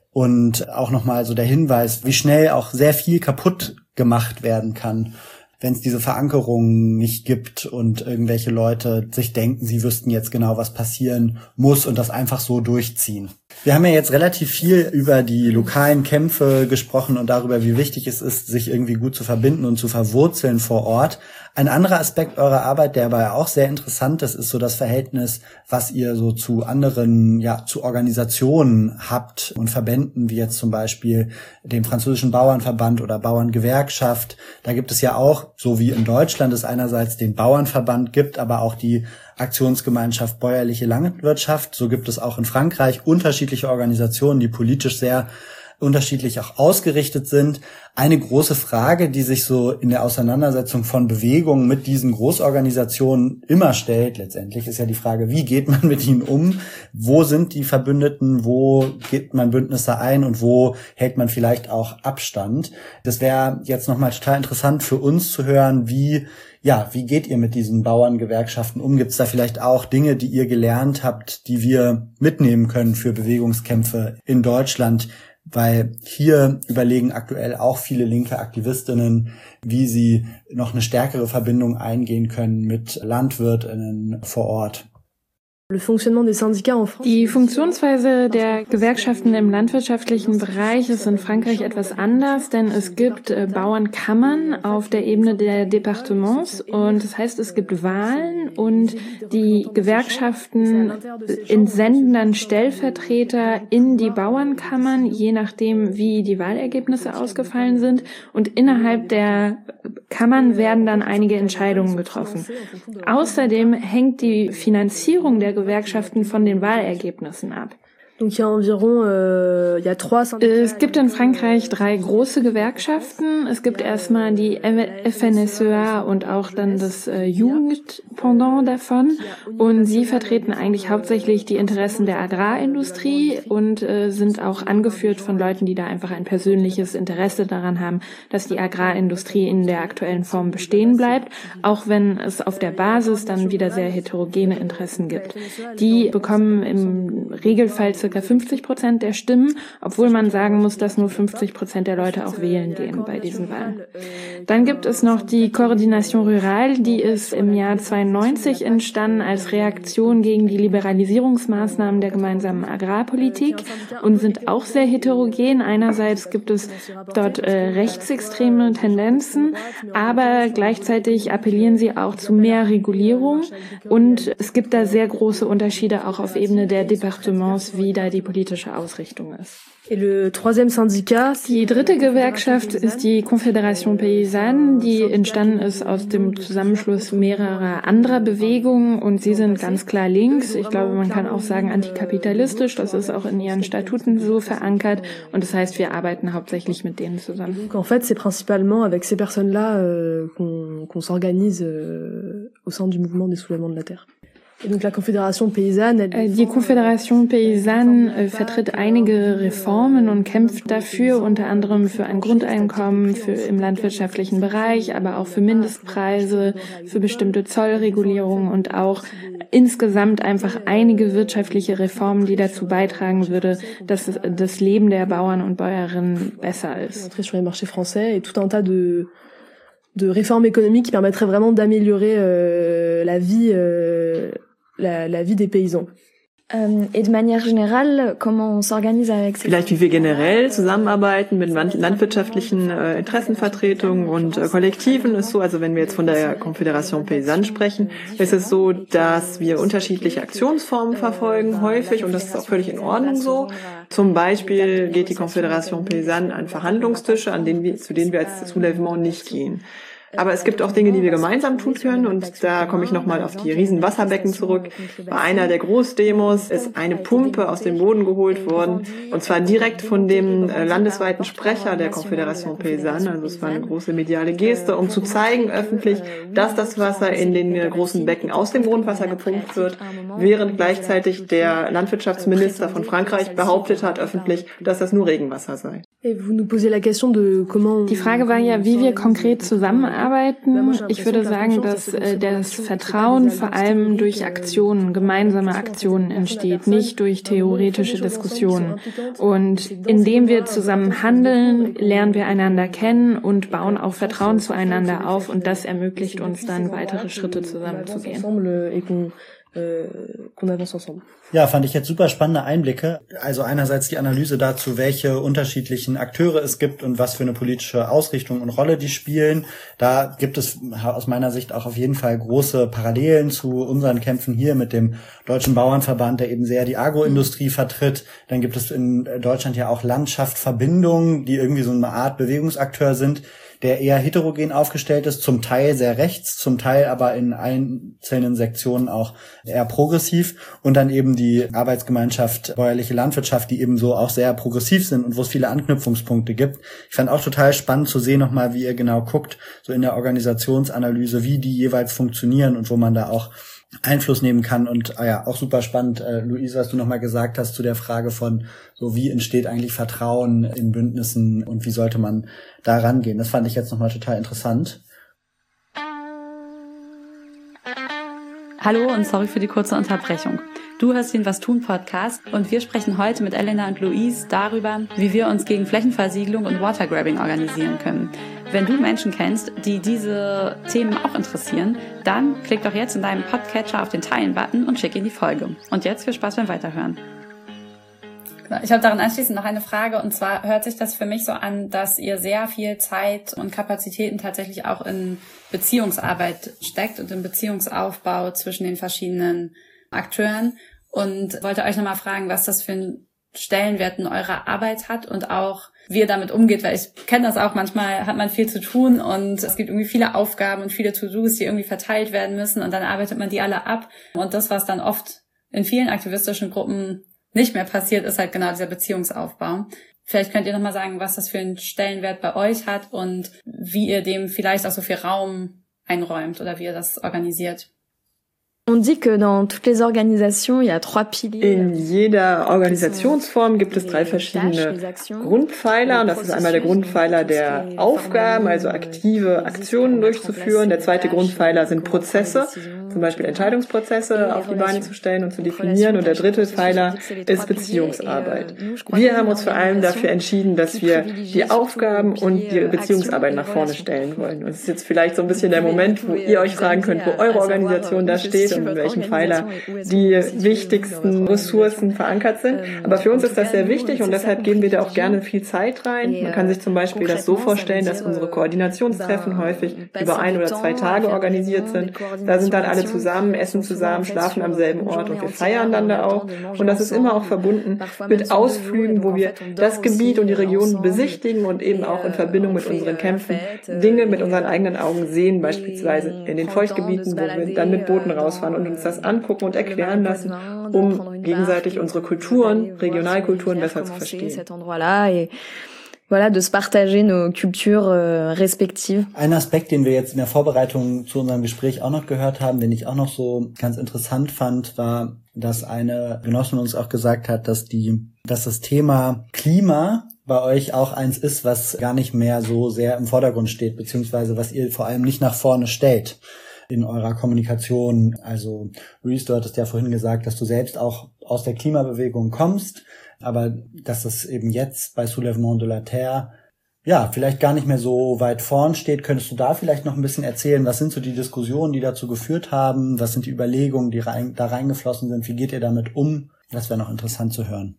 und auch nochmal so der Hinweis, wie schnell auch sehr viel kaputt gemacht werden kann, wenn es diese Verankerung nicht gibt und irgendwelche Leute sich denken, sie wüssten jetzt genau, was passieren muss und das einfach so durchziehen. Wir haben ja jetzt relativ viel über die lokalen Kämpfe gesprochen und darüber, wie wichtig es ist, sich irgendwie gut zu verbinden und zu verwurzeln vor Ort. Ein anderer Aspekt eurer Arbeit, der aber auch sehr interessant ist, ist so das Verhältnis, was ihr so zu anderen, zu Organisationen habt und Verbänden, wie jetzt zum Beispiel dem französischen Bauernverband oder Bauerngewerkschaft. Da gibt es ja auch, so wie in Deutschland es einerseits den Bauernverband gibt, aber auch die Aktionsgemeinschaft Bäuerliche Landwirtschaft. So gibt es auch in Frankreich unterschiedliche Organisationen, die politisch sehr unterschiedlich auch ausgerichtet sind. Eine große Frage, die sich so in der Auseinandersetzung von Bewegungen mit diesen Großorganisationen immer stellt, letztendlich ist ja die Frage, wie geht man mit ihnen um? Wo sind die Verbündeten? Wo geht man Bündnisse ein? Und wo hält man vielleicht auch Abstand? Das wäre jetzt nochmal total interessant für uns zu hören, wie geht ihr mit diesen Bauerngewerkschaften um? Gibt es da vielleicht auch Dinge, die ihr gelernt habt, die wir mitnehmen können für Bewegungskämpfe in Deutschland? Weil hier überlegen aktuell auch viele linke Aktivistinnen, wie sie noch eine stärkere Verbindung eingehen können mit LandwirtInnen vor Ort. Die Funktionsweise der Gewerkschaften im landwirtschaftlichen Bereich ist in Frankreich etwas anders, denn es gibt Bauernkammern auf der Ebene der Départements und das heißt, es gibt Wahlen und die Gewerkschaften entsenden dann Stellvertreter in die Bauernkammern, je nachdem, wie die Wahlergebnisse ausgefallen sind, und innerhalb der Kammern werden dann einige Entscheidungen getroffen. Außerdem hängt die Finanzierung der Gewerkschaften von den Wahlergebnissen ab. Es gibt in Frankreich 3 große Gewerkschaften. Es gibt erstmal die FNSEA und auch dann das Jugendpendant davon. Und sie vertreten eigentlich hauptsächlich die Interessen der Agrarindustrie und sind auch angeführt von Leuten, die da einfach ein persönliches Interesse daran haben, dass die Agrarindustrie in der aktuellen Form bestehen bleibt, auch wenn es auf der Basis dann wieder sehr heterogene Interessen gibt. Die bekommen im Regelfall circa 50% der Stimmen, obwohl man sagen muss, dass nur 50% der Leute auch wählen gehen bei diesen Wahlen. Dann gibt es noch die Coordination Rurale, die ist im Jahr 92 entstanden als Reaktion gegen die Liberalisierungsmaßnahmen der gemeinsamen Agrarpolitik und sind auch sehr heterogen. Einerseits gibt es dort rechtsextreme Tendenzen, aber gleichzeitig appellieren sie auch zu mehr Regulierung und es gibt da sehr große Unterschiede auch auf Ebene der Departements, wie da die politische Ausrichtung ist. Die dritte Gewerkschaft ist die Confédération Paysanne, die entstanden ist aus dem Zusammenschluss mehrerer anderer Bewegungen und sie sind ganz klar links. Ich glaube, man kann auch sagen antikapitalistisch, das ist auch in ihren Statuten so verankert und das heißt, wir arbeiten hauptsächlich mit denen zusammen. Donc en fait, c'est principalement avec ces personnes-là qu'on s'organise au sein du mouvement des soulèvements de la terre. Die Confédération Paysanne vertritt einige Reformen und kämpft dafür, unter anderem für ein Grundeinkommen im landwirtschaftlichen Bereich, aber auch für Mindestpreise, für bestimmte Zollregulierungen und auch insgesamt einfach einige wirtschaftliche Reformen, die dazu beitragen würde, dass das Leben der Bauern und Bäuerinnen besser ist. Sur les marchés français et tout un tas de réformes économiques qui permettraient vraiment d'améliorer la vie des paysans. Et de manière générale, comment on s'organise avec ces... Vielleicht wie wir generell zusammenarbeiten mit landwirtschaftlichen Interessenvertretungen und Kollektiven ist so, also wenn wir jetzt von der Confédération Paysanne sprechen, ist es so, dass wir unterschiedliche Aktionsformen verfolgen, häufig, und das ist auch völlig in Ordnung so. Zum Beispiel geht die Confédération Paysanne an Verhandlungstische, zu denen wir als Soulèvement nicht gehen. Aber es gibt auch Dinge, die wir gemeinsam tun können, und da komme ich nochmal auf die riesen Wasserbecken zurück. Bei einer der Großdemos ist eine Pumpe aus dem Boden geholt worden, und zwar direkt von dem landesweiten Sprecher der Confédération Paysanne. Also es war eine große mediale Geste, um zu zeigen öffentlich, dass das Wasser in den großen Becken aus dem Grundwasser gepumpt wird, während gleichzeitig der Landwirtschaftsminister von Frankreich behauptet hat öffentlich, dass das nur Regenwasser sei. Die Frage war ja, wie wir konkret zusammenarbeiten. Ich würde sagen, dass das Vertrauen vor allem durch Aktionen, gemeinsame Aktionen entsteht, nicht durch theoretische Diskussionen. Und indem wir zusammen handeln, lernen wir einander kennen und bauen auch Vertrauen zueinander auf, und das ermöglicht uns dann, weitere Schritte zusammenzugehen. Ja, fand ich jetzt super spannende Einblicke. Also einerseits die Analyse dazu, welche unterschiedlichen Akteure es gibt und was für eine politische Ausrichtung und Rolle die spielen. Da gibt es aus meiner Sicht auch auf jeden Fall große Parallelen zu unseren Kämpfen hier mit dem Deutschen Bauernverband, der eben sehr die Agroindustrie vertritt. Dann gibt es in Deutschland ja auch Landschaftverbindungen, die irgendwie so eine Art Bewegungsakteur sind, der eher heterogen aufgestellt ist, zum Teil sehr rechts, zum Teil aber in einzelnen Sektionen auch eher progressiv, und dann eben die Arbeitsgemeinschaft Bäuerliche Landwirtschaft, die eben so auch sehr progressiv sind und wo es viele Anknüpfungspunkte gibt. Ich fand auch total spannend zu sehen nochmal, wie ihr genau guckt, so in der Organisationsanalyse, wie die jeweils funktionieren und wo man da auch Einfluss nehmen kann. Und ja, auch super spannend, Luise, was du nochmal gesagt hast zu der Frage von, so wie entsteht eigentlich Vertrauen in Bündnissen und wie sollte man da rangehen. Das fand ich jetzt nochmal total interessant. Hallo und sorry für die kurze Unterbrechung. Du hörst den Was tun Podcast und wir sprechen heute mit Elena und Louise darüber, wie wir uns gegen Flächenversiegelung und Watergrabbing organisieren können. Wenn du Menschen kennst, die diese Themen auch interessieren, dann klick doch jetzt in deinem Podcatcher auf den Teilen-Button und schick in die Folge. Und jetzt viel Spaß beim Weiterhören. Ich habe daran anschließend noch eine Frage, und zwar hört sich das für mich so an, dass ihr sehr viel Zeit und Kapazitäten tatsächlich auch in Beziehungsarbeit steckt und im Beziehungsaufbau zwischen den verschiedenen Akteuren, und wollte euch nochmal fragen, was das für einen Stellenwert in eurer Arbeit hat und auch wie ihr damit umgeht, weil ich kenne das auch, manchmal hat man viel zu tun und es gibt irgendwie viele Aufgaben und viele To-Dos, die irgendwie verteilt werden müssen, und dann arbeitet man die alle ab, und das, was dann oft in vielen aktivistischen Gruppen nicht mehr passiert, ist halt genau dieser Beziehungsaufbau. Vielleicht könnt ihr nochmal sagen, was das für einen Stellenwert bei euch hat und wie ihr dem vielleicht auch so viel Raum einräumt oder wie ihr das organisiert. On dit que dans toutes les organisations, il y a 3 piliers. In jeder Organisationsform gibt es 3 verschiedene Grundpfeiler. Das ist einmal der Grundpfeiler der Aufgaben, also aktive Aktionen durchzuführen. Der zweite Grundpfeiler sind Prozesse, zum Beispiel Entscheidungsprozesse auf die Beine zu stellen und zu definieren. Und der dritte Pfeiler ist Beziehungsarbeit. Wir haben uns vor allem dafür entschieden, dass wir die Aufgaben und die Beziehungsarbeit nach vorne stellen wollen. Und es ist jetzt vielleicht so ein bisschen der Moment, wo ihr euch sagen könnt, wo eure Organisation da steht und in welchem Pfeiler die wichtigsten Ressourcen verankert sind. Aber für uns ist das sehr wichtig und deshalb geben wir da auch gerne viel Zeit rein. Man kann sich zum Beispiel das so vorstellen, dass unsere Koordinationstreffen häufig über 1 oder 2 Tage organisiert sind. Da sind dann alle zusammen, essen zusammen, schlafen am selben Ort und wir feiern dann da auch. Und das ist immer auch verbunden mit Ausflügen, wo wir das Gebiet und die Region besichtigen und eben auch in Verbindung mit unseren Kämpfen Dinge mit unseren eigenen Augen sehen, beispielsweise in den Feuchtgebieten, wo wir dann mit Booten rausfahren und uns das angucken und erklären lassen, um gegenseitig unsere Kulturen, Regionalkulturen besser zu verstehen. Voilà, de se partager nos cultures respectives. Ein Aspekt, den wir jetzt in der Vorbereitung zu unserem Gespräch auch noch gehört haben, den ich auch noch so ganz interessant fand, war, dass eine Genossin uns auch gesagt hat, dass das Thema Klima bei euch auch eins ist, was gar nicht mehr so sehr im Vordergrund steht, beziehungsweise was ihr vor allem nicht nach vorne stellt in eurer Kommunikation. Also Louise, du hattest ja vorhin gesagt, dass du selbst auch aus der Klimabewegung kommst, aber dass es eben jetzt bei Soulèvement de la Terre ja vielleicht gar nicht mehr so weit vorn steht. Könntest du da vielleicht noch ein bisschen erzählen, was sind so die Diskussionen, die dazu geführt haben, was sind die Überlegungen, die da reingeflossen sind, wie geht ihr damit um? Das wäre noch interessant zu hören.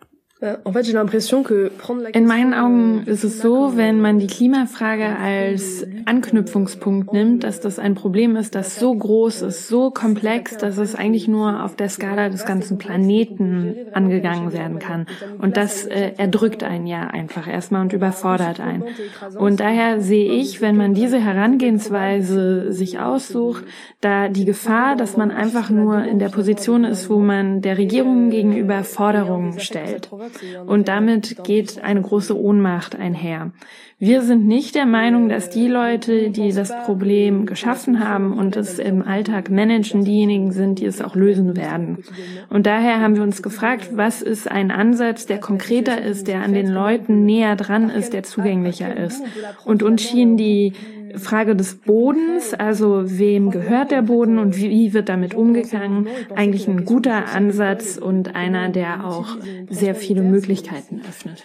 In meinen Augen ist es so, wenn man die Klimafrage als Anknüpfungspunkt nimmt, dass das ein Problem ist, das so groß ist, so komplex, dass es eigentlich nur auf der Skala des ganzen Planeten angegangen werden kann. Und das erdrückt einen ja einfach erstmal und überfordert einen. Und daher sehe ich, wenn man diese Herangehensweise sich aussucht, da die Gefahr, dass man einfach nur in der Position ist, wo man der Regierung gegenüber Forderungen stellt. Und damit geht eine große Ohnmacht einher. Wir sind nicht der Meinung, dass die Leute, die das Problem geschaffen haben und es im Alltag managen, diejenigen sind, die es auch lösen werden. Und daher haben wir uns gefragt, was ist ein Ansatz, der konkreter ist, der an den Leuten näher dran ist, der zugänglicher ist. Und uns schien die Frage des Bodens, also wem gehört der Boden und wie wird damit umgegangen, eigentlich ein guter Ansatz und einer, der auch sehr viele Möglichkeiten öffnet.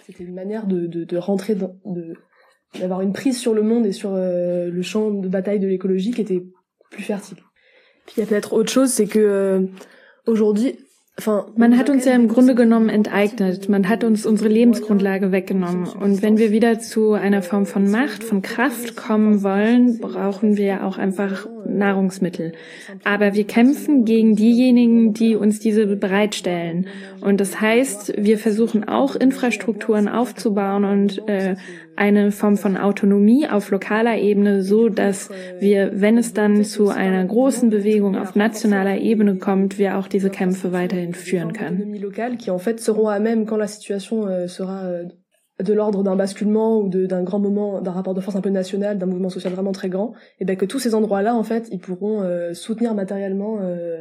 D'avoir une prise sur le monde et sur le champ de bataille de l'écologie qui était plus fertile. Puis il y a peut-être autre chose, c'est que aujourd'hui man hat uns ja im Grunde genommen enteignet. Man hat uns unsere Lebensgrundlage weggenommen. Und wenn wir wieder zu einer Form von Macht, von Kraft kommen wollen, brauchen wir auch einfach Nahrungsmittel. Aber wir kämpfen gegen diejenigen, die uns diese bereitstellen. Und das heißt, wir versuchen auch Infrastrukturen aufzubauen und eine Form von Autonomie auf lokaler Ebene, so dass wir, wenn es dann zu einer großen Bewegung auf nationaler Ebene kommt, wir auch diese Kämpfe weiterhin führen können. Qui en fait seront à même quand la situation sera de l'ordre d'un basculement ou d'un grand moment, d'un rapport de force un peu national, d'un mouvement social vraiment très grand, et ben que tous ces endroits-là en fait, ils pourront soutenir matériellement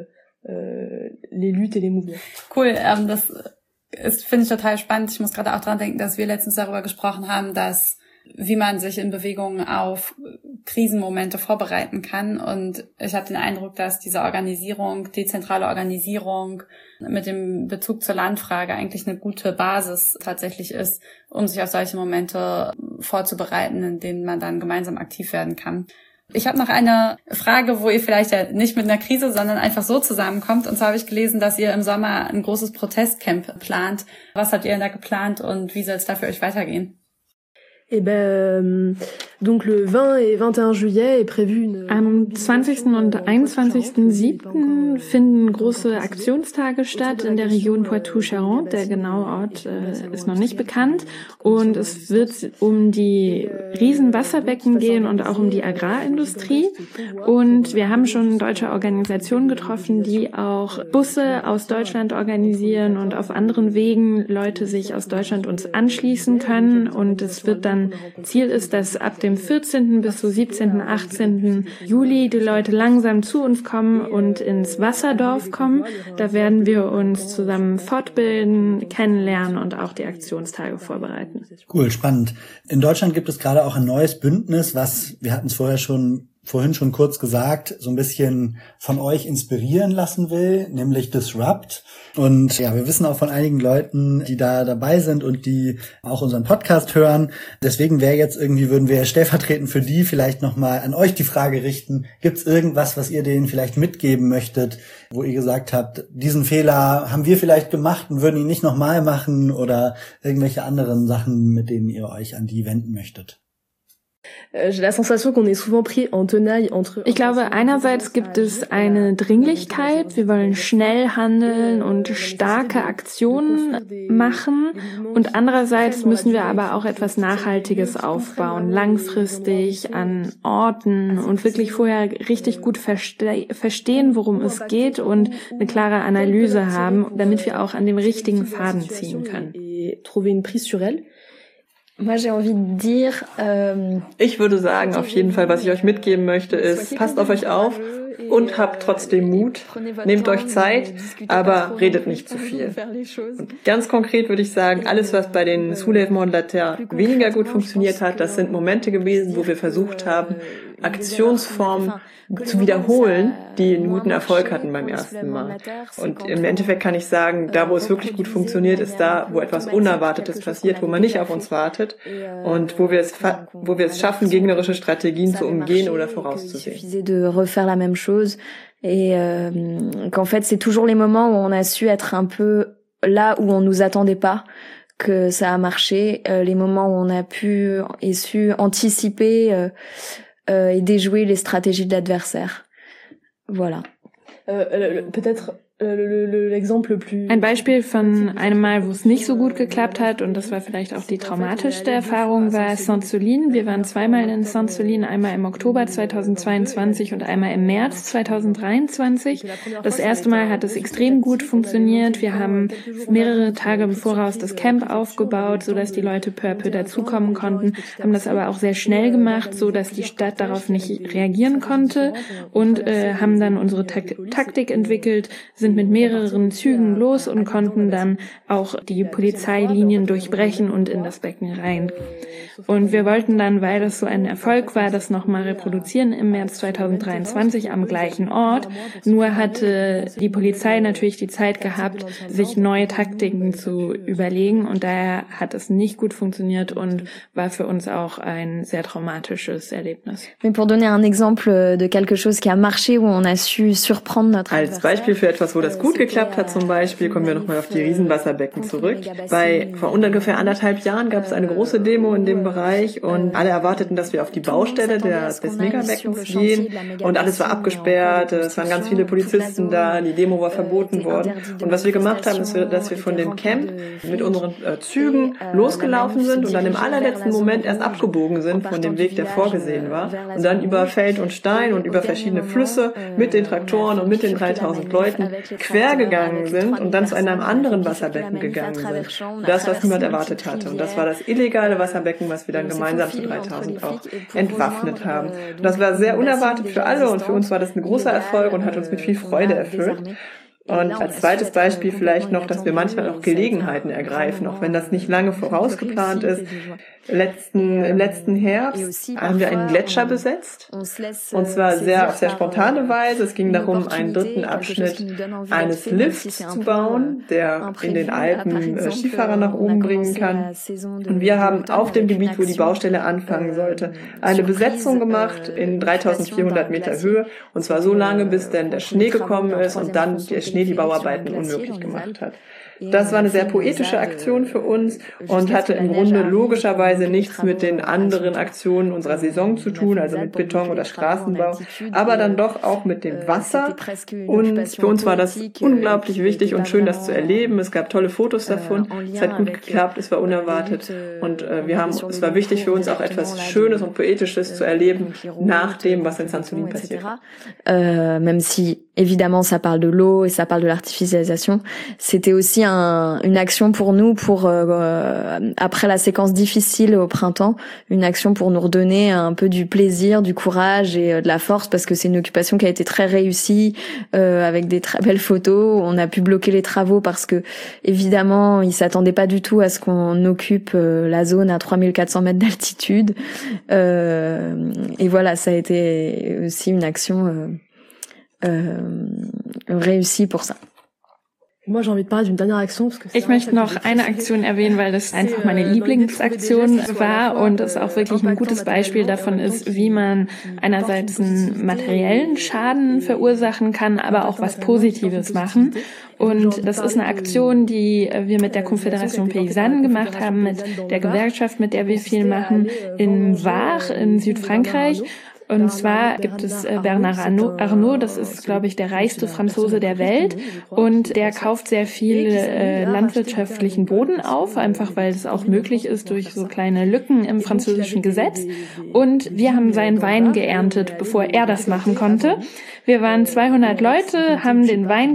les luttes et les mouvements. Cool, das finde ich total spannend. Ich muss gerade auch dran denken, dass wir letztens darüber gesprochen haben, dass wie man sich in Bewegungen auf Krisenmomente vorbereiten kann. Und ich habe den Eindruck, dass diese Organisierung, dezentrale Organisierung mit dem Bezug zur Landfrage eigentlich eine gute Basis tatsächlich ist, um sich auf solche Momente vorzubereiten, in denen man dann gemeinsam aktiv werden kann. Ich habe noch eine Frage, wo ihr vielleicht ja nicht mit einer Krise, sondern einfach so zusammenkommt. Und zwar habe ich gelesen, dass ihr im Sommer ein großes Protestcamp plant. Was habt ihr denn da geplant und wie soll es da für euch weitergehen? Eh ben, donc le 20 et 21 juillet est prévu une... Am 20. und 21.07. finden große Aktionstage statt in der Region Poitou-Charentes. Der genaue Ort ist noch nicht bekannt. Und es wird um die Riesenwasserbecken gehen und auch um die Agrarindustrie. Und wir haben schon deutsche Organisationen getroffen, die auch Busse aus Deutschland organisieren und auf anderen Wegen Leute sich aus Deutschland uns anschließen können. Und es wird dann Plan. Ziel ist, dass ab dem 14. bis zum 17., 18. Juli die Leute langsam zu uns kommen und ins Wasserdorf kommen. Da werden wir uns zusammen fortbilden, kennenlernen und auch die Aktionstage vorbereiten. Cool, spannend. In Deutschland gibt es gerade auch ein neues Bündnis, was, wir hatten es vorhin schon kurz gesagt, so ein bisschen von euch inspirieren lassen will, nämlich Disrupt. Und ja, wir wissen auch von einigen Leuten, die da dabei sind und die auch unseren Podcast hören. Deswegen würden wir stellvertretend für die vielleicht nochmal an euch die Frage richten, gibt es irgendwas, was ihr denen vielleicht mitgeben möchtet, wo ihr gesagt habt, diesen Fehler haben wir vielleicht gemacht und würden ihn nicht nochmal machen, oder irgendwelche anderen Sachen, mit denen ihr euch an die wenden möchtet? Ich glaube, einerseits gibt es eine Dringlichkeit. Wir wollen schnell handeln und starke Aktionen machen. Und andererseits müssen wir aber auch etwas Nachhaltiges aufbauen, langfristig an Orten und wirklich vorher richtig gut verstehen, worum es geht und eine klare Analyse haben, damit wir auch an dem richtigen Faden ziehen können. Ich würde sagen, auf jeden Fall, was ich euch mitgeben möchte, ist, passt auf euch auf und habt trotzdem Mut. Nehmt euch Zeit, aber redet nicht zu viel. Und ganz konkret würde ich sagen, alles, was bei den Soulèvements de la Terre weniger gut funktioniert hat, das sind Momente gewesen, wo wir versucht haben, Aktionsformen zu wiederholen, die einen guten Erfolg hatten beim ersten Mal. Und im Endeffekt kann ich sagen, da wo es wirklich gut funktioniert, ist da, wo etwas Unerwartetes passiert, wo man nicht auf uns wartet und wo wir es schaffen, gegnerische Strategien zu umgehen oder vorauszusehen. De refaire la même chose et qu'en fait c'est toujours les moments où on a su être un peu là où on nous attendait pas que ça a marché, les moments où on a pu et su anticiper et déjouer les stratégies de l'adversaire. Voilà. Peut-être l'exemple plus... Ein Beispiel von einem Mal, wo es nicht so gut geklappt hat, und das war vielleicht auch die traumatischste Erfahrung, war Sainte-Soline. Wir waren zweimal in Sainte-Soline, einmal im Oktober 2022 und einmal im März 2023. Das erste Mal hat es extrem gut funktioniert. Wir haben mehrere Tage im Voraus das Camp aufgebaut, sodass die Leute peu à peu dazukommen konnten, haben das aber auch sehr schnell gemacht, so dass die Stadt darauf nicht reagieren konnte, und haben dann unsere Taktik entwickelt, sind mit mehreren Zügen los und konnten dann auch die Polizeilinien durchbrechen und in das Becken rein. Und wir wollten dann, weil das so ein Erfolg war, das nochmal reproduzieren im März 2023 am gleichen Ort. Nur hatte die Polizei natürlich die Zeit gehabt, sich neue Taktiken zu überlegen, und daher hat es nicht gut funktioniert und war für uns auch ein sehr traumatisches Erlebnis. Mais pour donner un exemple de quelque chose qui a marché, où on a su surprendre notre adversaire. Als Beispiel für etwas, wo das gut geklappt hat, zum Beispiel, kommen wir nochmal auf die Riesenwasserbecken zurück. Vor ungefähr 1,5 Jahren gab es eine große Demo in dem Bereich und alle erwarteten, dass wir auf die Baustelle des Megabeckens gehen, und alles war abgesperrt, es waren ganz viele Polizisten da, die Demo war verboten worden. Und was wir gemacht haben, ist, dass wir von dem Camp mit unseren Zügen losgelaufen sind und dann im allerletzten Moment erst abgebogen sind von dem Weg, der vorgesehen war, und dann über Feld und Stein und über verschiedene Flüsse mit den Traktoren und mit den 3000 Leuten quer gegangen sind und dann zu einem anderen Wasserbecken gegangen sind. Das, was niemand erwartet hatte. Und das war das illegale Wasserbecken, was wir dann gemeinsam zu 3000 auch entwaffnet haben. Und das war sehr unerwartet für alle, und für uns war das ein großer Erfolg und hat uns mit viel Freude erfüllt. Und als zweites Beispiel vielleicht noch, dass wir manchmal auch Gelegenheiten ergreifen, auch wenn das nicht lange vorausgeplant ist. Im letzten Herbst haben wir einen Gletscher besetzt, und zwar auf sehr spontane Weise. Es ging darum, einen dritten Abschnitt eines Lifts zu bauen, der in den Alpen Skifahrer nach oben bringen kann. Und wir haben auf dem Gebiet, wo die Baustelle anfangen sollte, eine Besetzung gemacht in 3400 Meter Höhe, und zwar so lange, bis dann der Schnee gekommen ist und dann der Schnee die Bauarbeiten unmöglich gemacht hat. Das war eine sehr poetische Aktion für uns und hatte im Grunde logischerweise nichts mit den anderen Aktionen unserer Saison zu tun, also mit Beton oder Straßenbau, aber dann doch auch mit dem Wasser. Und für uns war das unglaublich wichtig und schön, das zu erleben. Es gab tolle Fotos davon. Es hat gut geklappt, es war unerwartet, und es war wichtig für uns auch etwas Schönes und Poetisches zu erleben nach dem, was in Sainte-Soline passiert. Même si évidemment, ça parle de l'eau et ça parle de l'artificialisation. C'était aussi une action pour nous, après la séquence difficile au printemps, une action pour nous redonner un peu du plaisir, du courage et de la force, parce que c'est une occupation qui a été très réussie, avec des très belles photos. On a pu bloquer les travaux parce que, évidemment, ils s'attendaient pas du tout à ce qu'on occupe la zone à 3400 mètres d'altitude. Et voilà, ça a été aussi une action réussie pour ça. Moi, j'ai envie de parler d'une dernière Aktion. Ich möchte noch eine Aktion erwähnen, weil das einfach meine Lieblingsaktion war und es auch wirklich ein gutes Beispiel davon ist, wie man einerseits einen materiellen Schaden verursachen kann, aber auch was Positives machen. Und das ist eine Aktion, die wir mit der Confédération Paysanne gemacht haben, mit der Gewerkschaft, mit der wir viel machen, in Var in Südfrankreich. Und zwar gibt es Bernard Arnault, das ist, glaube ich, der reichste Franzose der Welt, und der kauft sehr viel landwirtschaftlichen Boden auf, einfach weil es auch möglich ist durch so kleine Lücken im französischen Gesetz. Und wir haben seinen Wein geerntet, bevor er das machen konnte. Wir waren 200 Leute, haben den Wein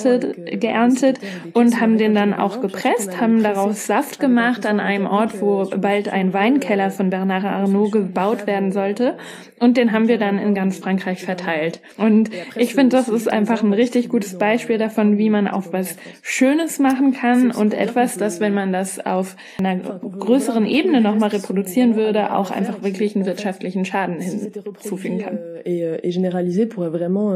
geerntet und haben den dann auch gepresst, haben daraus Saft gemacht an einem Ort, wo bald ein Weinkeller von Bernard Arnault gebaut werden sollte. Und den haben wir dann in ganz Frankreich verteilt. Und ich finde, das ist einfach ein richtig gutes Beispiel davon, wie man auch was Schönes machen kann und etwas, das, wenn man das auf einer größeren Ebene nochmal reproduzieren würde, auch einfach wirklich einen wirtschaftlichen Schaden hinzufügen kann. Et généralisé pourrait vraiment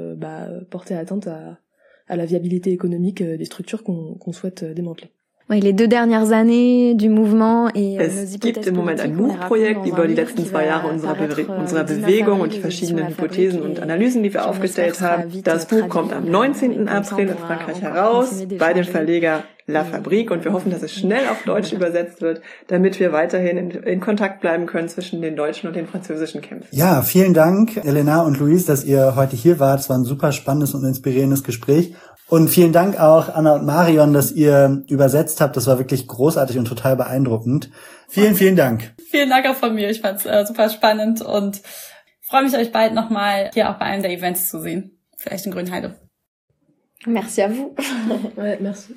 porter atteinte à la viabilité économique des structures qu'on souhaite démanteler. Oui, les 2 dernières années du Mouvement et es gibt im Moment ein Buchprojekt über die letzten 2 Jahre unserer Bewegung und die verschiedenen Hypothesen und Analysen, die wir aufgestellt haben. Das Buch kommt am 19. April in Frankreich heraus bei dem Verleger La Fabrique, und wir hoffen, dass es schnell auf Deutsch übersetzt wird, damit wir weiterhin in Kontakt bleiben können zwischen den deutschen und den französischen Kämpfen. Ja, vielen Dank, Elena und Louise, dass ihr heute hier wart. Es war ein super spannendes und inspirierendes Gespräch. Und vielen Dank auch, Anna und Marion, dass ihr übersetzt habt. Das war wirklich großartig und total beeindruckend. Vielen, vielen Dank. Vielen Dank auch von mir. Ich fand's super spannend und freue mich, euch bald nochmal hier auch bei einem der Events zu sehen. Vielleicht in Grünheide. Merci à vous. Ouais, merci.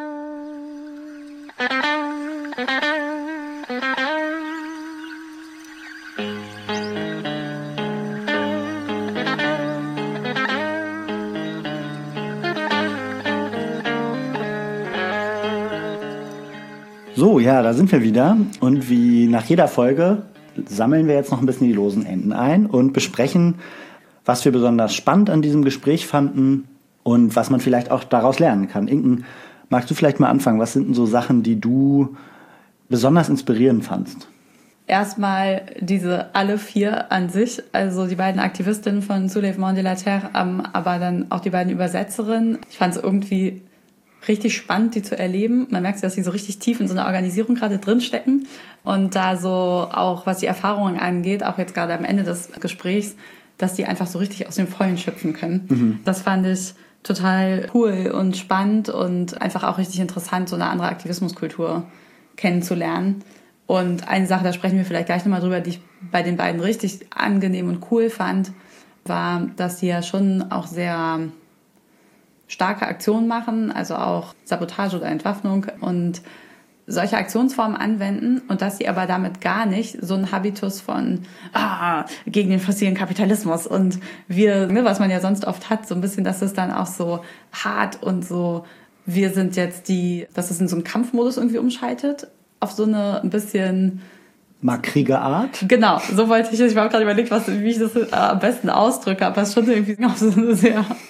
So, ja, da sind wir wieder, und wie nach jeder Folge sammeln wir jetzt noch ein bisschen die losen Enden ein und besprechen, was wir besonders spannend an diesem Gespräch fanden und was man vielleicht auch daraus lernen kann. Inken, magst du vielleicht mal anfangen? Was sind denn so Sachen, die du besonders inspirierend fandst? Erstmal diese alle 4 an sich, also die beiden Aktivistinnen von Soulèvement de la Terre, aber dann auch die beiden Übersetzerinnen. Ich fand es irgendwie richtig spannend, die zu erleben. Man merkt, dass sie so richtig tief in so einer Organisation gerade drinstecken und da so auch, was die Erfahrungen angeht, auch jetzt gerade am Ende des Gesprächs, dass die einfach so richtig aus dem Vollen schöpfen können. Mhm. Das fand ich total cool und spannend und einfach auch richtig interessant, so eine andere Aktivismuskultur kennenzulernen. Und eine Sache, da sprechen wir vielleicht gleich nochmal drüber, die ich bei den beiden richtig angenehm und cool fand, war, dass die ja schon auch sehr starke Aktionen machen, also auch Sabotage oder Entwaffnung und solche Aktionsformen anwenden, und dass sie aber damit gar nicht so einen Habitus von gegen den fossilen Kapitalismus und wir, was man ja sonst oft hat, so ein bisschen, dass es dann auch so hart und so, wir sind jetzt dass es in so einen Kampfmodus irgendwie umschaltet, auf so eine ein bisschen markrige Art? Genau, so wollte ich habe gerade überlegt, wie ich das am besten ausdrücke, aber es ist schon irgendwie auf so eine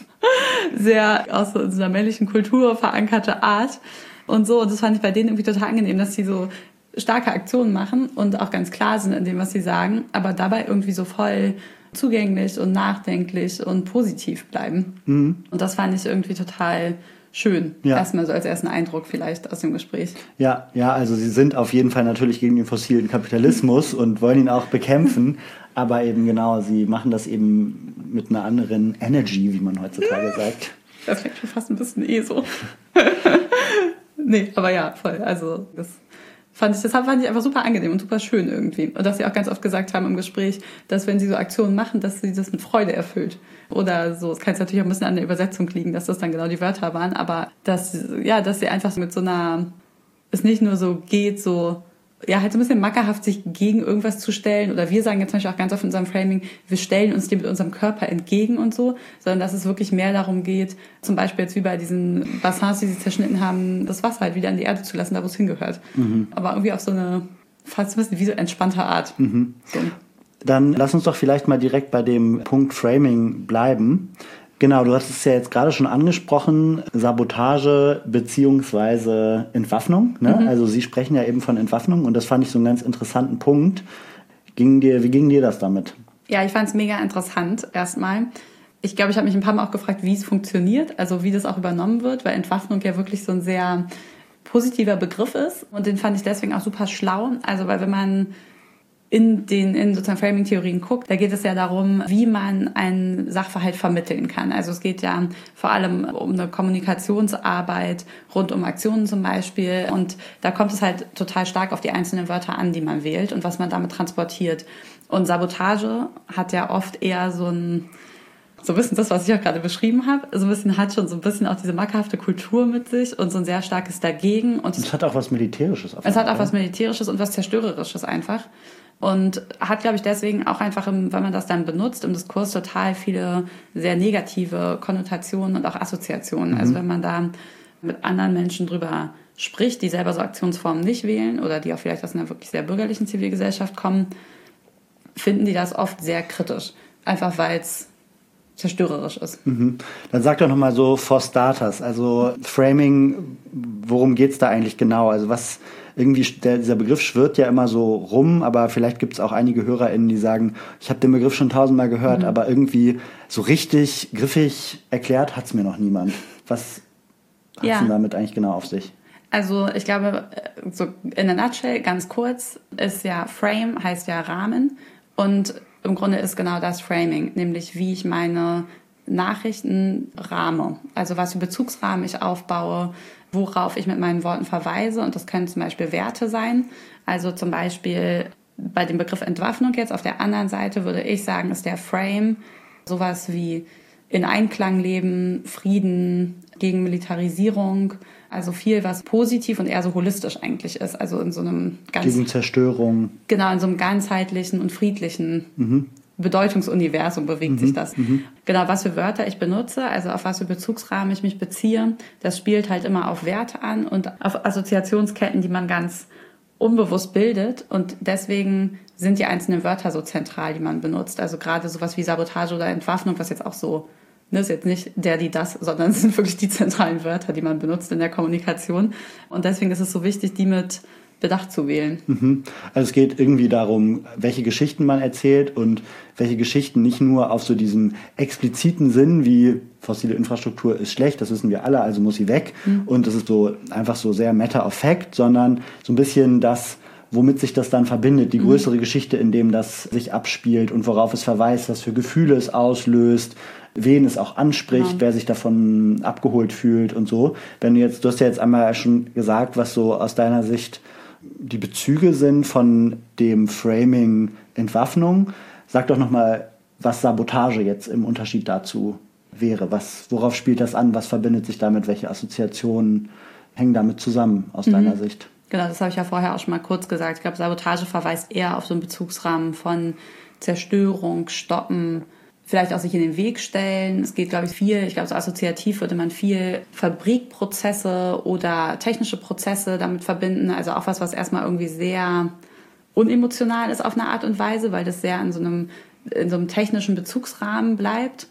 sehr aus so einer männlichen Kultur verankerte Art und so. Und das fand ich bei denen irgendwie total angenehm, dass sie so starke Aktionen machen und auch ganz klar sind in dem, was sie sagen, aber dabei irgendwie so voll zugänglich und nachdenklich und positiv bleiben. Mhm. Und das fand ich irgendwie total schön. Ja. Erstmal so als ersten Eindruck vielleicht aus dem Gespräch. Ja, also sie sind auf jeden Fall natürlich gegen den fossilen Kapitalismus und wollen ihn auch bekämpfen, aber eben genau, sie machen das eben mit einer anderen Energy, wie man heutzutage sagt. Das klingt schon fast ein bisschen so. Nee, aber ja, voll. Also das Deshalb fand ich einfach super angenehm und super schön irgendwie. Und dass sie auch ganz oft gesagt haben im Gespräch, dass wenn sie so Aktionen machen, dass sie das mit Freude erfüllt. Oder so, es kann jetzt natürlich auch ein bisschen an der Übersetzung liegen, dass das dann genau die Wörter waren, aber dass sie einfach mit so einer, es nicht nur so geht, so, ja, halt so ein bisschen mackerhaft sich gegen irgendwas zu stellen. Oder wir sagen jetzt zum Beispiel auch ganz oft in unserem Framing, wir stellen uns dem mit unserem Körper entgegen und so, sondern dass es wirklich mehr darum geht, zum Beispiel jetzt wie bei diesen Bassins, die sie zerschnitten haben, das Wasser halt wieder in die Erde zu lassen, da wo es hingehört. Aber irgendwie auf so eine fast ein bisschen wie so entspannte Art. So. Dann lass uns doch vielleicht mal direkt bei dem Punkt Framing bleiben. Genau, du hast es ja jetzt gerade schon angesprochen, Sabotage beziehungsweise Entwaffnung. Ne? Also Sie sprechen ja eben von Entwaffnung und das fand ich so einen ganz interessanten Punkt. Wie ging dir das damit? Ja, ich fand es mega interessant erstmal. Ich glaube, ich habe mich ein paar Mal auch gefragt, wie es funktioniert, also wie das auch übernommen wird, weil Entwaffnung ja wirklich so ein sehr positiver Begriff ist und den fand ich deswegen auch super schlau. Also weil wenn man in sozusagen Framing-Theorien guckt, da geht es ja darum, wie man einen Sachverhalt vermitteln kann. Also es geht ja vor allem um eine Kommunikationsarbeit rund um Aktionen zum Beispiel. Und da kommt es halt total stark auf die einzelnen Wörter an, die man wählt und was man damit transportiert. Und Sabotage hat ja oft eher so ein bisschen das, was ich auch gerade beschrieben habe, so ein bisschen hat schon so ein bisschen auch diese mackerhafte Kultur mit sich und so ein sehr starkes Dagegen. Und es hat auch was Militärisches. Es hat auch was Militärisches und was Zerstörerisches einfach. Und hat, glaube ich, deswegen auch einfach, wenn man das dann benutzt, im Diskurs total viele sehr negative Konnotationen und auch Assoziationen. Also wenn man da mit anderen Menschen drüber spricht, die selber so Aktionsformen nicht wählen oder die auch vielleicht aus einer wirklich sehr bürgerlichen Zivilgesellschaft kommen, finden die das oft sehr kritisch. Einfach weil es zerstörerisch ist. Dann sag doch nochmal so for starters, also Framing, worum geht's da eigentlich genau? Also was irgendwie, dieser Begriff schwirrt ja immer so rum, aber vielleicht gibt es auch einige HörerInnen, die sagen, ich habe den Begriff schon 1000-mal gehört, aber irgendwie so richtig griffig erklärt hat's mir noch niemand. Was hat's denn damit eigentlich genau auf sich? Also ich glaube, so in a nutshell, ganz kurz, ist ja Frame, heißt ja Rahmen und im Grunde ist genau das Framing, nämlich wie ich meine Nachrichten rahme. Also was für Bezugsrahmen ich aufbaue, worauf ich mit meinen Worten verweise. Und das können zum Beispiel Werte sein. Also zum Beispiel bei dem Begriff Entwaffnung jetzt auf der anderen Seite würde ich sagen, ist der Frame sowas wie in Einklang leben, Frieden, gegen Militarisierung. Also viel, was positiv und eher so holistisch eigentlich ist. Also in so einem gegen Zerstörung. Genau, in so einem ganzheitlichen und friedlichen Bedeutungsuniversum bewegt sich das. Genau, was für Wörter ich benutze, also auf was für Bezugsrahmen ich mich beziehe, das spielt halt immer auf Werte an und auf Assoziationsketten, die man ganz unbewusst bildet. Und deswegen sind die einzelnen Wörter so zentral, die man benutzt. Also gerade sowas wie Sabotage oder Entwaffnung, was jetzt auch so, das ist jetzt nicht der, die, das, sondern es sind wirklich die zentralen Wörter, die man benutzt in der Kommunikation. Und deswegen ist es so wichtig, die mit Bedacht zu wählen. Also es geht irgendwie darum, welche Geschichten man erzählt und welche Geschichten nicht nur auf so diesen expliziten Sinn wie fossile Infrastruktur ist schlecht, das wissen wir alle, also muss sie weg und das ist so einfach so sehr matter of fact, sondern so ein bisschen das, womit sich das dann verbindet, die größere Geschichte, in dem das sich abspielt und worauf es verweist, was für Gefühle es auslöst, wen es auch anspricht, wer sich davon abgeholt fühlt und so. Du hast ja jetzt einmal schon gesagt, was so aus deiner Sicht die Bezüge sind von dem Framing Entwaffnung. Sag doch nochmal, was Sabotage jetzt im Unterschied dazu wäre. Worauf spielt das an? Was verbindet sich damit? Welche Assoziationen hängen damit zusammen aus deiner Sicht? Genau, das habe ich ja vorher auch schon mal kurz gesagt. Ich glaube, Sabotage verweist eher auf so einen Bezugsrahmen von Zerstörung, Stoppen, vielleicht auch sich in den Weg stellen. Es geht, glaube ich, so assoziativ würde man viel Fabrikprozesse oder technische Prozesse damit verbinden. Also auch was erstmal irgendwie sehr unemotional ist auf eine Art und Weise, weil das sehr in so einem technischen Bezugsrahmen bleibt.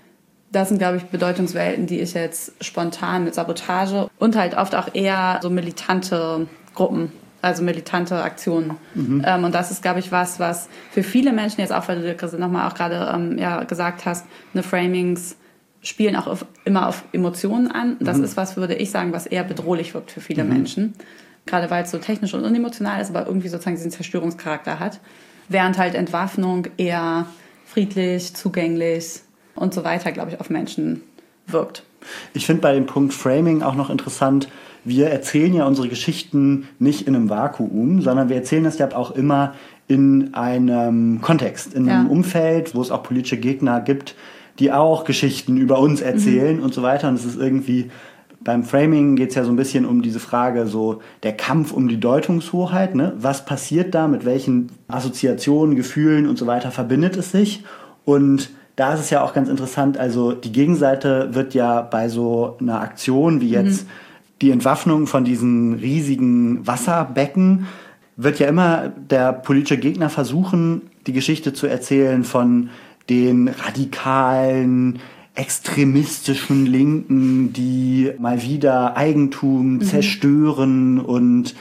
Das sind, glaube ich, Bedeutungswelten, die ich jetzt spontan mit Sabotage und halt oft auch eher so militante Gruppen, also militante Aktionen. Und das ist, glaube ich, was für viele Menschen jetzt auch, weil du nochmal auch gerade gesagt hast, Framings spielen auch immer auf Emotionen an. Das ist was, würde ich sagen, was eher bedrohlich wirkt für viele Menschen. Gerade weil es so technisch und unemotional ist, aber irgendwie sozusagen diesen Zerstörungscharakter hat. Während halt Entwaffnung eher friedlich, zugänglich und so weiter, glaube ich, auf Menschen wirkt. Ich finde bei dem Punkt Framing auch noch interessant, wir erzählen ja unsere Geschichten nicht in einem Vakuum, sondern wir erzählen das ja auch immer in einem Kontext, in einem Umfeld, wo es auch politische Gegner gibt, die auch Geschichten über uns erzählen und so weiter. Und es ist irgendwie, beim Framing geht es ja so ein bisschen um diese Frage, so der Kampf um die Deutungshoheit, ne? Was passiert da, mit welchen Assoziationen, Gefühlen und so weiter verbindet es sich? Und da ist es ja auch ganz interessant, also die Gegenseite wird ja bei so einer Aktion wie jetzt die Entwaffnung von diesen riesigen Wasserbecken, wird ja immer der politische Gegner versuchen, die Geschichte zu erzählen von den radikalen, extremistischen Linken, die mal wieder Eigentum zerstören und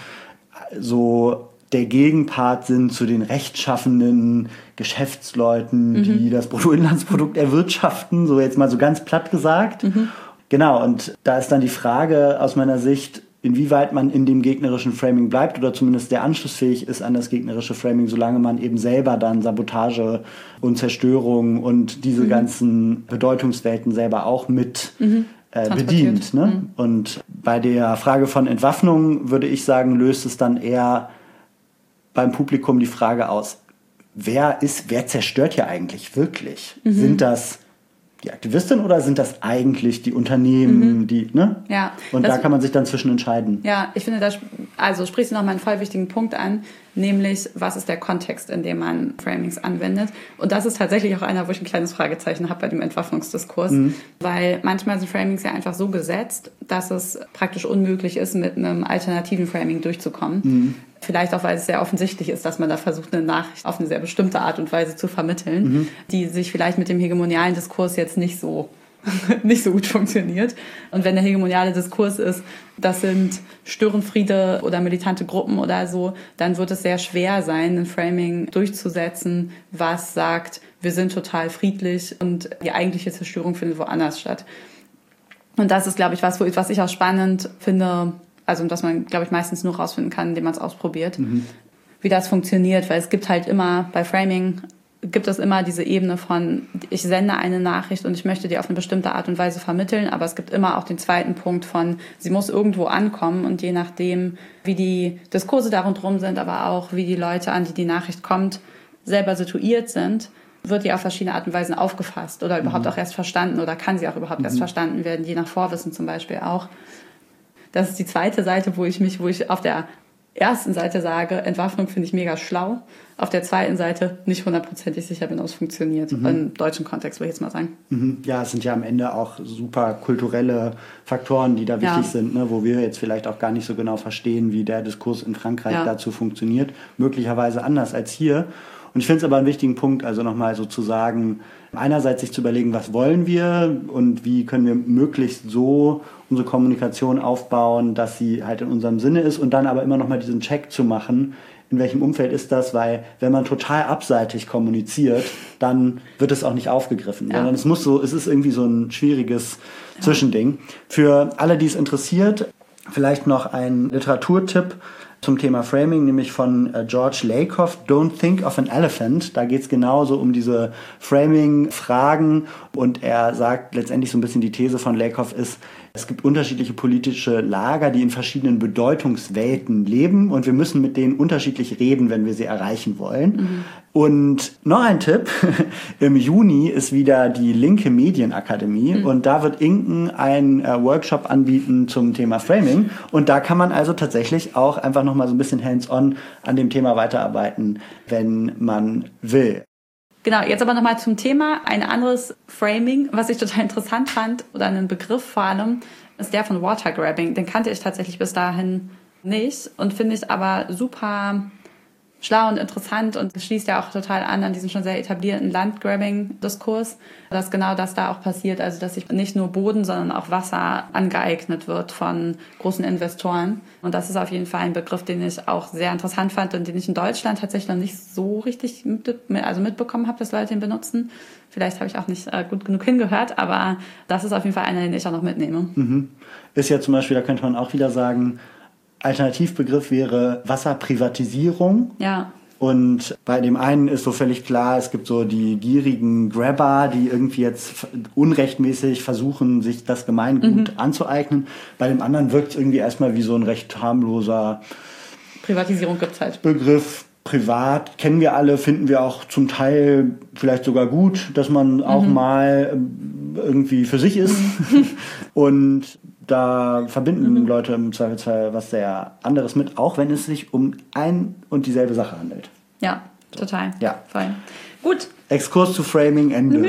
so der Gegenpart sind zu den rechtschaffenden Geschäftsleuten, die das Bruttoinlandsprodukt erwirtschaften, so jetzt mal so ganz platt gesagt. Genau, und da ist dann die Frage aus meiner Sicht, inwieweit man in dem gegnerischen Framing bleibt oder zumindest der anschlussfähig ist an das gegnerische Framing, solange man eben selber dann Sabotage und Zerstörung und diese ganzen Bedeutungswelten selber auch mit bedient. Ne? Und bei der Frage von Entwaffnung würde ich sagen, löst es dann eher beim Publikum die Frage aus, wer zerstört ja eigentlich wirklich? Sind das die Aktivistin oder sind das eigentlich die Unternehmen, die, ne? Ja. Und da kann man sich dann zwischen entscheiden. Ja, ich finde, sprichst du nochmal einen voll wichtigen Punkt an, nämlich, was ist der Kontext, in dem man Framings anwendet? Und das ist tatsächlich auch einer, wo ich ein kleines Fragezeichen habe bei dem Entwaffnungsdiskurs, weil manchmal sind Framings ja einfach so gesetzt, dass es praktisch unmöglich ist, mit einem alternativen Framing durchzukommen. Vielleicht auch, weil es sehr offensichtlich ist, dass man da versucht, eine Nachricht auf eine sehr bestimmte Art und Weise zu vermitteln, die sich vielleicht mit dem hegemonialen Diskurs jetzt nicht so gut funktioniert. Und wenn der hegemoniale Diskurs ist, das sind Störenfriede oder militante Gruppen oder so, dann wird es sehr schwer sein, ein Framing durchzusetzen, was sagt, wir sind total friedlich und die eigentliche Zerstörung findet woanders statt. Und das ist, glaube ich, was ich auch spannend finde, also dass man, glaube ich, meistens nur rausfinden kann, indem man es ausprobiert, wie das funktioniert. Weil es gibt halt immer, bei Framing gibt es immer diese Ebene von, ich sende eine Nachricht und ich möchte die auf eine bestimmte Art und Weise vermitteln, aber es gibt immer auch den zweiten Punkt von, sie muss irgendwo ankommen und je nachdem, wie die Diskurse darum drum sind, aber auch wie die Leute, an die die Nachricht kommt, selber situiert sind, wird die auf verschiedene Art und Weisen aufgefasst oder überhaupt auch erst verstanden oder kann sie auch überhaupt erst verstanden werden, je nach Vorwissen zum Beispiel auch. Das ist die zweite Seite, wo ich auf der ersten Seite sage, Entwaffnung finde ich mega schlau. Auf der zweiten Seite nicht hundertprozentig sicher bin, ob es funktioniert. Im deutschen Kontext würde ich jetzt mal sagen. Ja, es sind ja am Ende auch super kulturelle Faktoren, die da wichtig sind, ne? Wo wir jetzt vielleicht auch gar nicht so genau verstehen, wie der Diskurs in Frankreich dazu funktioniert. Möglicherweise anders als hier. Und ich finde es aber einen wichtigen Punkt, also nochmal sozusagen, einerseits sich zu überlegen, was wollen wir und wie können wir möglichst so unsere Kommunikation aufbauen, dass sie halt in unserem Sinne ist und dann aber immer nochmal diesen Check zu machen, in welchem Umfeld ist das, weil wenn man total abseitig kommuniziert, dann wird es auch nicht aufgegriffen, sondern es ist irgendwie so ein schwieriges Zwischending. Für alle, die es interessiert, vielleicht noch ein Literaturtipp zum Thema Framing, nämlich von George Lakoff, Don't Think of an Elephant. Da geht es genauso um diese Framing-Fragen und er sagt letztendlich so ein bisschen, die These von Lakoff ist, es gibt unterschiedliche politische Lager, die in verschiedenen Bedeutungswelten leben und wir müssen mit denen unterschiedlich reden, wenn wir sie erreichen wollen. Und noch ein Tipp, im Juni ist wieder die Linke Medienakademie und da wird Inken einen Workshop anbieten zum Thema Framing und da kann man also tatsächlich auch einfach nochmal so ein bisschen hands-on an dem Thema weiterarbeiten, wenn man will. Genau, jetzt aber nochmal zum Thema. Ein anderes Framing, was ich total interessant fand, oder einen Begriff vor allem, ist der von Watergrabbing. Den kannte ich tatsächlich bis dahin nicht und finde ich aber super schlau und interessant und schließt ja auch total an diesen schon sehr etablierten Landgrabbing-Diskurs, dass genau das da auch passiert, also dass sich nicht nur Boden, sondern auch Wasser angeeignet wird von großen Investoren. Und das ist auf jeden Fall ein Begriff, den ich auch sehr interessant fand und den ich in Deutschland tatsächlich noch nicht so richtig mitbekommen habe, dass Leute ihn benutzen. Vielleicht habe ich auch nicht gut genug hingehört, aber das ist auf jeden Fall einer, den ich auch noch mitnehme. Ist ja zum Beispiel, da könnte man auch wieder sagen, Alternativbegriff wäre Wasserprivatisierung. Ja. Und bei dem einen ist so völlig klar, es gibt so die gierigen Grabber, die irgendwie jetzt unrechtmäßig versuchen, sich das Gemeingut anzueignen. Bei dem anderen wirkt es irgendwie erstmal wie so ein recht harmloser Privatisierung gibt's halt. Begriff. Privat kennen wir alle, finden wir auch zum Teil vielleicht sogar gut, dass man auch mal irgendwie für sich ist. Und da verbinden Leute im Zweifelsfall was sehr anderes mit, auch wenn es sich um ein und dieselbe Sache handelt. Ja, total. Ja. Voll. Gut. Exkurs zu Framing, Ende.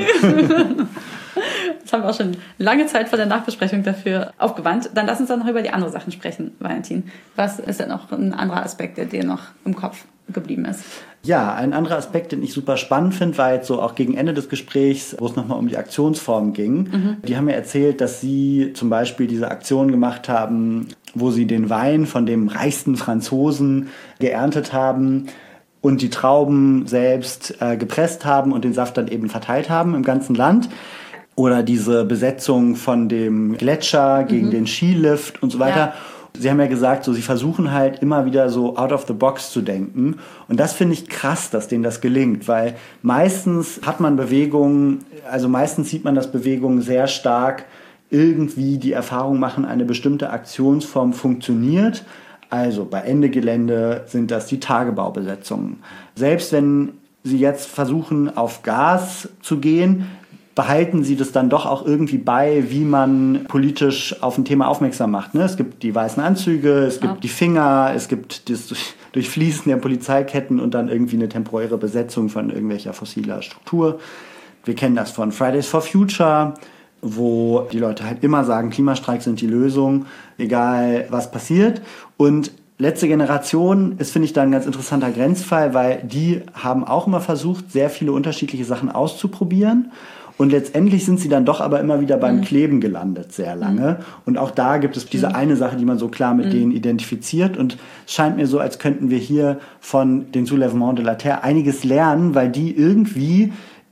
Jetzt haben wir auch schon lange Zeit vor der Nachbesprechung dafür aufgewandt. Dann lass uns dann noch über die anderen Sachen sprechen, Valentin. Was ist denn noch ein anderer Aspekt, der dir noch im Kopf geblieben ist? Ja, ein anderer Aspekt, den ich super spannend finde, war jetzt so auch gegen Ende des Gesprächs, wo es nochmal um die Aktionsform ging. Die haben mir erzählt, dass sie zum Beispiel diese Aktion gemacht haben, wo sie den Wein von dem reichsten Franzosen geerntet haben und die Trauben selbst gepresst haben und den Saft dann eben verteilt haben im ganzen Land. Oder diese Besetzung von dem Gletscher gegen den Skilift und so weiter. Ja. Sie haben ja gesagt, so, sie versuchen halt immer wieder so out of the box zu denken. Und das finde ich krass, dass denen das gelingt, weil meistens hat man Bewegungen, also meistens sieht man, dass Bewegungen sehr stark irgendwie die Erfahrung machen, eine bestimmte Aktionsform funktioniert. Also bei Ende Gelände sind das die Tagebaubesetzungen. Selbst wenn sie jetzt versuchen, auf Gas zu gehen, behalten sie das dann doch auch irgendwie bei, wie man politisch auf ein Thema aufmerksam macht. Ne? Es gibt die weißen Anzüge, es gibt die Finger, es gibt das Durchfließen der Polizeiketten und dann irgendwie eine temporäre Besetzung von irgendwelcher fossiler Struktur. Wir kennen das von Fridays for Future, wo die Leute halt immer sagen, Klimastreiks sind die Lösung, egal was passiert. Und letzte Generation ist, finde ich, da ein ganz interessanter Grenzfall, weil die haben auch immer versucht, sehr viele unterschiedliche Sachen auszuprobieren. Und letztendlich sind sie dann doch aber immer wieder beim Kleben gelandet, sehr lange. Und auch da gibt es diese eine Sache, die man so klar mit denen identifiziert. Und es scheint mir so, als könnten wir hier von den Soulèvements de la Terre einiges lernen, weil die irgendwie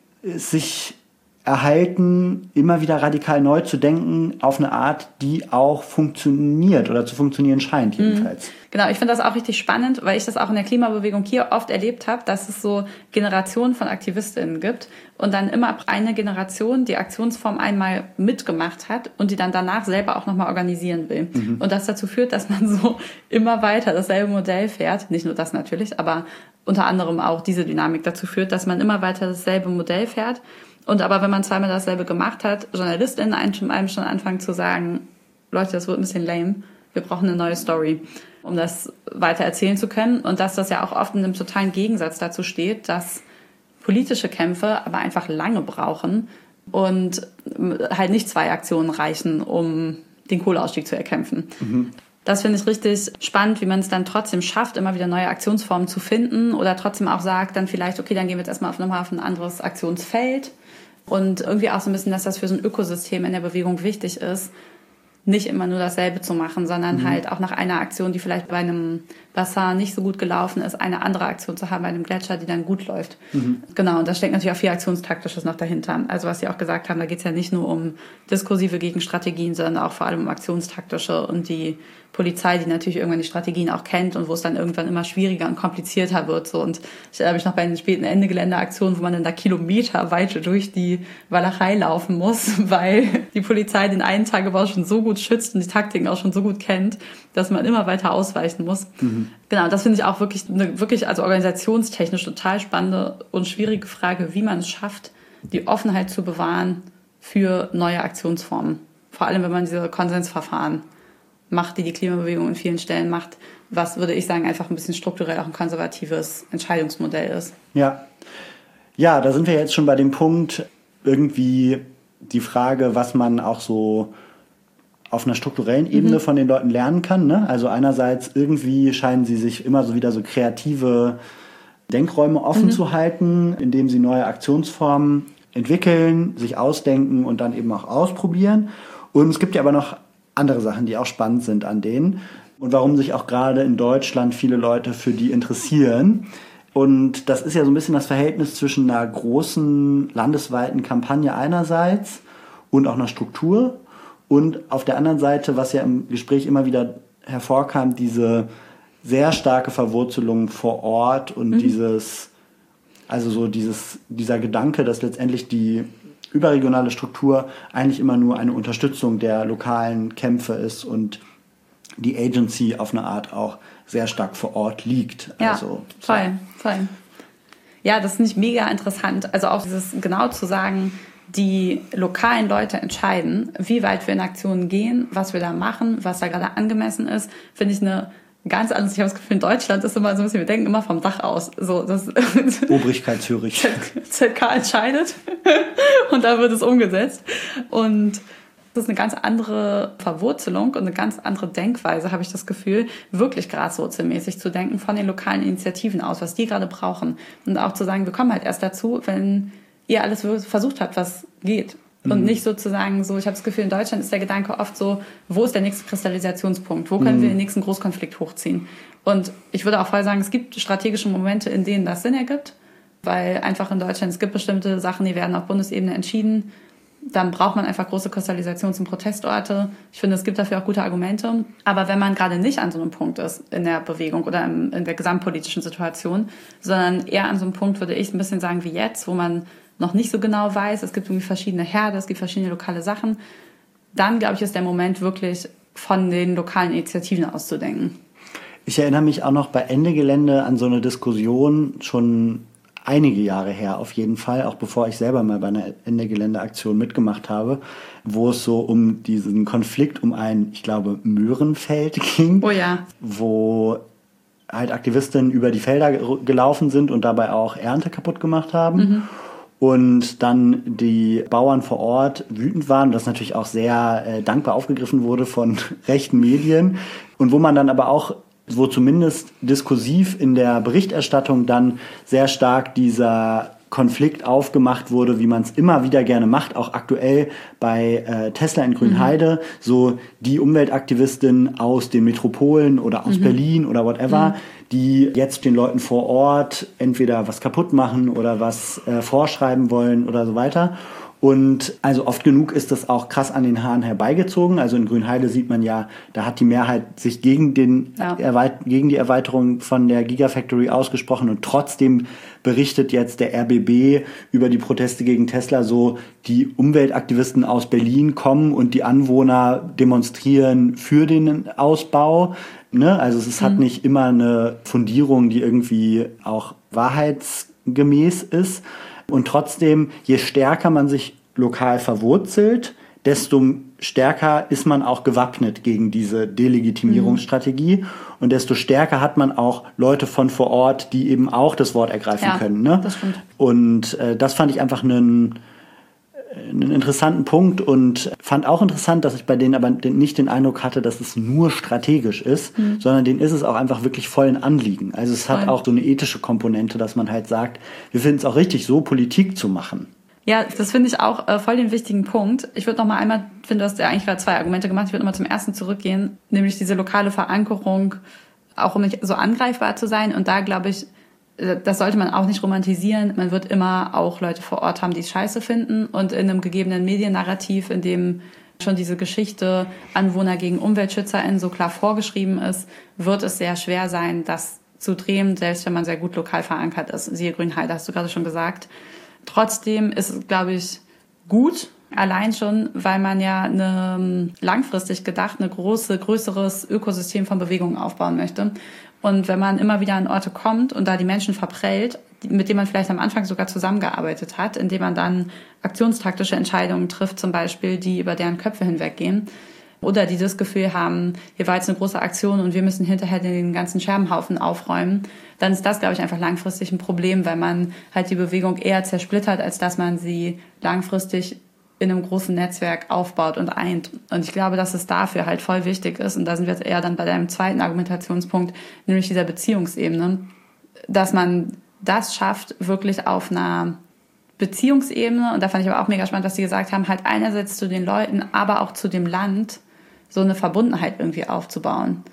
sich erhalten, immer wieder radikal neu zu denken, auf eine Art, die auch funktioniert oder zu funktionieren scheint jedenfalls. Genau, ich finde das auch richtig spannend, weil ich das auch in der Klimabewegung hier oft erlebt habe, dass es so Generationen von AktivistInnen gibt und dann immer eine Generation die Aktionsform einmal mitgemacht hat und die dann danach selber auch nochmal organisieren will. Und das dazu führt, dass man so immer weiter dasselbe Modell fährt. Nicht nur das natürlich, aber unter anderem auch diese Dynamik dazu führt, dass man immer weiter dasselbe Modell fährt. Und aber wenn man zweimal dasselbe gemacht hat, JournalistInnen einem schon anfangen zu sagen, Leute, das wird ein bisschen lame, wir brauchen eine neue Story, um das weiter erzählen zu können. Und dass das ja auch oft in einem totalen Gegensatz dazu steht, dass politische Kämpfe aber einfach lange brauchen und halt nicht 2 Aktionen reichen, um den Kohleausstieg zu erkämpfen. Das finde ich richtig spannend, wie man es dann trotzdem schafft, immer wieder neue Aktionsformen zu finden oder trotzdem auch sagt, dann vielleicht, okay, dann gehen wir jetzt erstmal nochmal auf ein anderes Aktionsfeld. Und irgendwie auch so ein bisschen, dass das für so ein Ökosystem in der Bewegung wichtig ist, nicht immer nur dasselbe zu machen, sondern halt auch nach einer Aktion, die vielleicht bei einem Bassin nicht so gut gelaufen ist, eine andere Aktion zu haben bei einem Gletscher, die dann gut läuft. Genau, und da steckt natürlich auch viel Aktionstaktisches noch dahinter. Also was Sie auch gesagt haben, da geht es ja nicht nur um diskursive Gegenstrategien, sondern auch vor allem um aktionstaktische und die Polizei, die natürlich irgendwann die Strategien auch kennt und wo es dann irgendwann immer schwieriger und komplizierter wird. So. Und ich erinnere mich noch bei den späten Ende-Gelände-Aktionen, wo man dann da kilometerweit durch die Walachei laufen muss, weil die Polizei den einen Tagebau schon so gut schützt und die Taktiken auch schon so gut kennt, dass man immer weiter ausweichen muss. Genau, das finde ich auch wirklich also organisationstechnisch total spannende und schwierige Frage, wie man es schafft, die Offenheit zu bewahren für neue Aktionsformen. Vor allem, wenn man diese Konsensverfahren macht, die Klimabewegung in vielen Stellen macht, was, würde ich sagen, einfach ein bisschen strukturell auch ein konservatives Entscheidungsmodell ist. Ja, da sind wir jetzt schon bei dem Punkt, irgendwie die Frage, was man auch so auf einer strukturellen Ebene von den Leuten lernen kann. Ne? Also einerseits irgendwie scheinen sie sich immer so wieder so kreative Denkräume offen zu halten, indem sie neue Aktionsformen entwickeln, sich ausdenken und dann eben auch ausprobieren. Und es gibt ja aber noch andere Sachen, die auch spannend sind an denen und warum sich auch gerade in Deutschland viele Leute für die interessieren. Und das ist ja so ein bisschen das Verhältnis zwischen einer großen landesweiten Kampagne einerseits und auch einer Struktur und auf der anderen Seite, was ja im Gespräch immer wieder hervorkam, diese sehr starke Verwurzelung vor Ort und dieser Gedanke, dass letztendlich die überregionale Struktur eigentlich immer nur eine Unterstützung der lokalen Kämpfe ist und die Agency auf eine Art auch sehr stark vor Ort liegt. Ja, also, voll. Ja, das finde ich mega interessant. Also auch dieses genau zu sagen, die lokalen Leute entscheiden, wie weit wir in Aktionen gehen, was wir da machen, was da gerade angemessen ist, finde ich eine ganz anders. Ich habe das Gefühl, in Deutschland ist immer so ein bisschen, wir denken immer vom Dach aus. So, das Obrigkeit Zürich. ZK entscheidet und da wird es umgesetzt. Und das ist eine ganz andere Verwurzelung und eine ganz andere Denkweise, habe ich das Gefühl, wirklich graswurzelmäßig zu denken von den lokalen Initiativen aus, was die gerade brauchen. Und auch zu sagen, wir kommen halt erst dazu, wenn ihr alles versucht habt, was geht. Und nicht sozusagen so, ich habe das Gefühl, in Deutschland ist der Gedanke oft so, wo ist der nächste Kristallisationspunkt? Wo können wir den nächsten Großkonflikt hochziehen? Und ich würde auch voll sagen, es gibt strategische Momente, in denen das Sinn ergibt, weil einfach in Deutschland, es gibt bestimmte Sachen, die werden auf Bundesebene entschieden. Dann braucht man einfach große Kristallisations- und Protestorte. Ich finde, es gibt dafür auch gute Argumente. Aber wenn man gerade nicht an so einem Punkt ist in der Bewegung oder in der gesamtpolitischen Situation, sondern eher an so einem Punkt, würde ich ein bisschen sagen wie jetzt, wo man noch nicht so genau weiß, es gibt irgendwie verschiedene Herde, es gibt verschiedene lokale Sachen, dann, glaube ich, ist der Moment wirklich von den lokalen Initiativen auszudenken. Ich erinnere mich auch noch bei Ende Gelände an so eine Diskussion schon einige Jahre her auf jeden Fall, auch bevor ich selber mal bei einer Ende-Gelände-Aktion mitgemacht habe, wo es so um diesen Konflikt um ein, ich glaube, Möhrenfeld ging, wo halt Aktivistinnen über die Felder gelaufen sind und dabei auch Ernte kaputt gemacht haben. Und dann die Bauern vor Ort wütend waren, das natürlich auch sehr dankbar aufgegriffen wurde von rechten Medien und wo man dann aber auch, wo zumindest diskursiv in der Berichterstattung dann sehr stark dieser Konflikt aufgemacht wurde, wie man es immer wieder gerne macht, auch aktuell bei Tesla in Grünheide, so die Umweltaktivistin aus den Metropolen oder aus Berlin oder whatever, die jetzt den Leuten vor Ort entweder was kaputt machen oder was vorschreiben wollen oder so weiter. Und also oft genug ist das auch krass an den Haaren herbeigezogen. Also in Grünheide sieht man ja, da hat die Mehrheit sich gegen die Erweiterung von der Gigafactory ausgesprochen und trotzdem berichtet jetzt der RBB über die Proteste gegen Tesla so, die Umweltaktivisten aus Berlin kommen und die Anwohner demonstrieren für den Ausbau. Ne? Also es hat nicht immer eine Fundierung, die irgendwie auch wahrheitsgemäß ist. Und trotzdem, je stärker man sich lokal verwurzelt, desto stärker ist man auch gewappnet gegen diese Delegitimierungsstrategie und desto stärker hat man auch Leute von vor Ort, die eben auch das Wort ergreifen können. Ne? Das stimmt. Und das fand ich einfach einen interessanten Punkt und fand auch interessant, dass ich bei denen aber nicht den Eindruck hatte, dass es nur strategisch ist, sondern denen ist es auch einfach wirklich voll ein Anliegen. Also es hat auch so eine ethische Komponente, dass man halt sagt, wir finden es auch richtig, so Politik zu machen. Ja, das finde ich auch voll den wichtigen Punkt. Ich würde noch mal einmal, du hast ja eigentlich gerade 2 Argumente gemacht, ich würde noch mal zum ersten zurückgehen, nämlich diese lokale Verankerung, auch um nicht so angreifbar zu sein. Und da glaube ich, das sollte man auch nicht romantisieren. Man wird immer auch Leute vor Ort haben, die es scheiße finden. Und in einem gegebenen Mediennarrativ, in dem schon diese Geschichte Anwohner gegen UmweltschützerInnen so klar vorgeschrieben ist, wird es sehr schwer sein, das zu drehen, selbst wenn man sehr gut lokal verankert ist. Siehe Grünheide, hast du gerade schon gesagt. Trotzdem ist es, glaube ich, gut, allein schon, weil man ja langfristig gedacht ein größeres Ökosystem von Bewegungen aufbauen möchte. Und wenn man immer wieder an Orte kommt und da die Menschen verprellt, mit denen man vielleicht am Anfang sogar zusammengearbeitet hat, indem man dann aktionstaktische Entscheidungen trifft, zum Beispiel, die über deren Köpfe hinweggehen, oder die das Gefühl haben, hier war jetzt eine große Aktion und wir müssen hinterher den ganzen Scherbenhaufen aufräumen, dann ist das, glaube ich, einfach langfristig ein Problem, weil man halt die Bewegung eher zersplittert, als dass man sie langfristig in einem großen Netzwerk aufbaut und eint. Und ich glaube, dass es dafür halt voll wichtig ist, und da sind wir jetzt eher dann bei deinem zweiten Argumentationspunkt, nämlich dieser Beziehungsebene, dass man das schafft, wirklich auf einer Beziehungsebene, und da fand ich aber auch mega spannend, was die gesagt haben, halt einerseits zu den Leuten, aber auch zu dem Land so eine Verbundenheit irgendwie aufzubauen.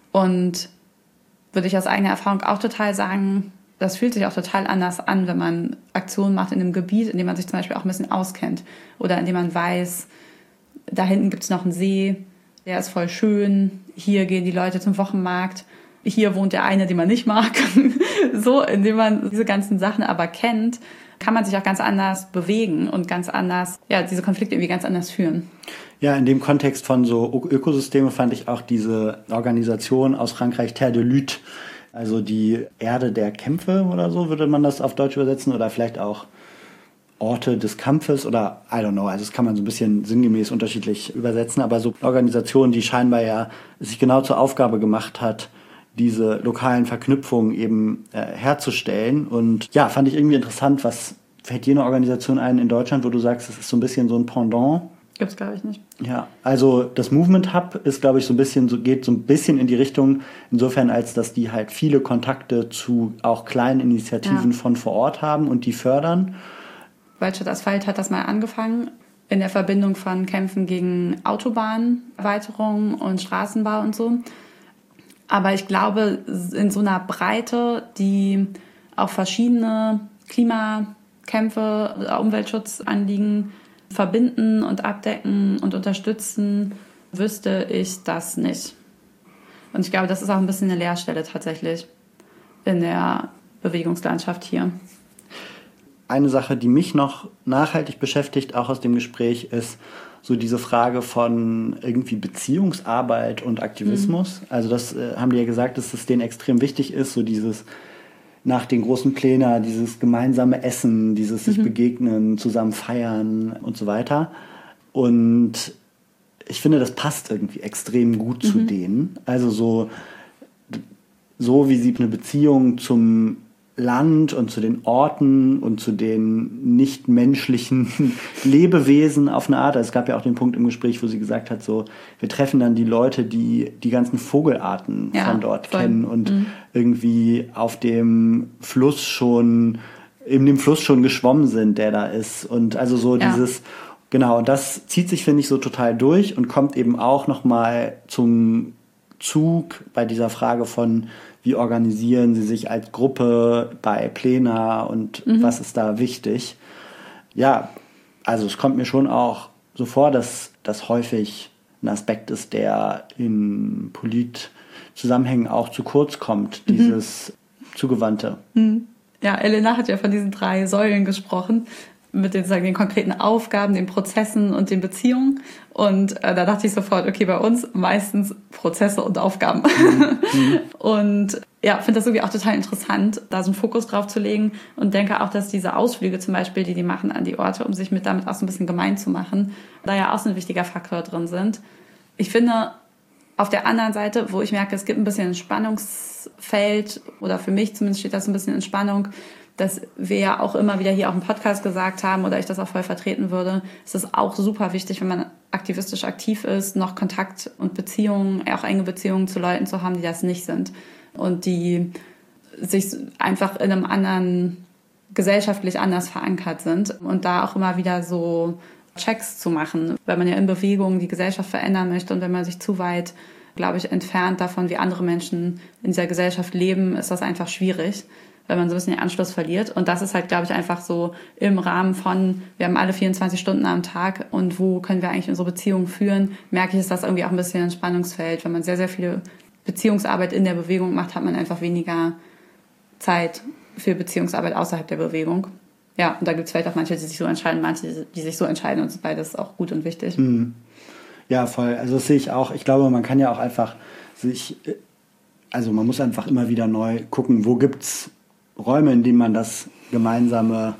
Und würde ich aus eigener Erfahrung auch total sagen, das fühlt sich auch total anders an, wenn man Aktionen macht in einem Gebiet, in dem man sich zum Beispiel auch ein bisschen auskennt oder in dem man weiß, da hinten gibt es noch einen See, der ist voll schön, hier gehen die Leute zum Wochenmarkt. hier wohnt der eine, den man nicht mag. So, indem man diese ganzen Sachen aber kennt, kann man sich auch ganz anders bewegen und ganz anders, diese Konflikte irgendwie ganz anders führen. Ja, in dem Kontext von so Ökosysteme fand ich auch diese Organisation aus Frankreich, Terre de Lutte, also die Erde der Kämpfe oder so, würde man das auf Deutsch übersetzen, oder vielleicht auch Orte des Kampfes oder I don't know, also das kann man so ein bisschen sinngemäß unterschiedlich übersetzen, aber so eine Organisation, die scheinbar ja sich genau zur Aufgabe gemacht hat, diese lokalen Verknüpfungen eben herzustellen. Und ja, fand ich irgendwie interessant. Was fällt dir eine Organisation ein in Deutschland, wo du sagst, das ist so ein bisschen so ein Pendant? Gibt's, glaube ich, nicht. Ja, also das Movement Hub ist, glaube ich, geht so ein bisschen in die Richtung, insofern als dass die halt viele Kontakte zu auch kleinen Initiativen von vor Ort haben und die fördern. Waldstadt Asphalt hat das mal angefangen in der Verbindung von Kämpfen gegen Autobahnerweiterung und Straßenbau und so. Aber ich glaube, in so einer Breite, die auch verschiedene Klimakämpfe, Umweltschutzanliegen verbinden und abdecken und unterstützen, wüsste ich das nicht. Und ich glaube, das ist auch ein bisschen eine Leerstelle tatsächlich in der Bewegungslandschaft hier. Eine Sache, die mich noch nachhaltig beschäftigt, auch aus dem Gespräch, ist so diese Frage von irgendwie Beziehungsarbeit und Aktivismus. Also das haben die ja gesagt, dass es denen extrem wichtig ist, so dieses nach den großen Plänen, dieses gemeinsame Essen, dieses sich begegnen, zusammen feiern und so weiter. Und ich finde, das passt irgendwie extrem gut zu denen. Also so wie sie eine Beziehung zum Land und zu den Orten und zu den nichtmenschlichen Lebewesen auf eine Art. Also es gab ja auch den Punkt im Gespräch, wo sie gesagt hat, so, wir treffen dann die Leute, die die ganzen Vogelarten von dort kennen und irgendwie auf dem Fluss schon, in dem Fluss schon geschwommen sind, der da ist. Und also so dieses, genau, und das zieht sich, finde ich, so total durch und kommt eben auch nochmal zum Zug bei dieser Frage von, wie organisieren sie sich als Gruppe bei Plena und was ist da wichtig? Ja, also es kommt mir schon auch so vor, dass das häufig ein Aspekt ist, der in Politzusammenhängen auch zu kurz kommt, dieses Zugewandte. Ja, Elena hat ja von diesen 3 Säulen gesprochen, mit den konkreten Aufgaben, den Prozessen und den Beziehungen. Und da dachte ich sofort, okay, bei uns meistens Prozesse und Aufgaben. Und ja, finde das irgendwie auch total interessant, da so einen Fokus drauf zu legen und denke auch, dass diese Ausflüge zum Beispiel, die machen an die Orte, um sich damit auch so ein bisschen gemein zu machen, da ja auch so ein wichtiger Faktor drin sind. Ich finde, auf der anderen Seite, wo ich merke, es gibt ein bisschen ein Spannungsfeld, oder für mich zumindest steht das ein bisschen in Spannung, dass wir ja auch immer wieder hier auch im Podcast gesagt haben, oder ich das auch voll vertreten würde, es ist auch super wichtig, wenn man aktivistisch aktiv ist, noch Kontakt und Beziehungen, auch enge Beziehungen zu Leuten zu haben, die das nicht sind und die sich einfach in einem anderen, gesellschaftlich anders verankert sind und da auch immer wieder so Checks zu machen, weil man ja in Bewegung die Gesellschaft verändern möchte und wenn man sich zu weit, glaube ich, entfernt davon, wie andere Menschen in dieser Gesellschaft leben, ist das einfach schwierig, weil man so ein bisschen den Anschluss verliert. Und das ist halt, glaube ich, einfach so im Rahmen von, wir haben alle 24 Stunden am Tag und wo können wir eigentlich unsere Beziehungen führen, merke ich, ist das irgendwie auch ein bisschen ein Spannungsfeld. Wenn man sehr, sehr viele Beziehungsarbeit in der Bewegung macht, hat man einfach weniger Zeit für Beziehungsarbeit außerhalb der Bewegung. Ja, und da gibt es vielleicht auch manche, die sich so entscheiden, manche, die sich so entscheiden und beides auch gut und wichtig. Ja, voll. Also das sehe ich auch. Ich glaube, man kann ja auch einfach man muss einfach immer wieder neu gucken, wo gibt's Räume, in denen man das gemeinsame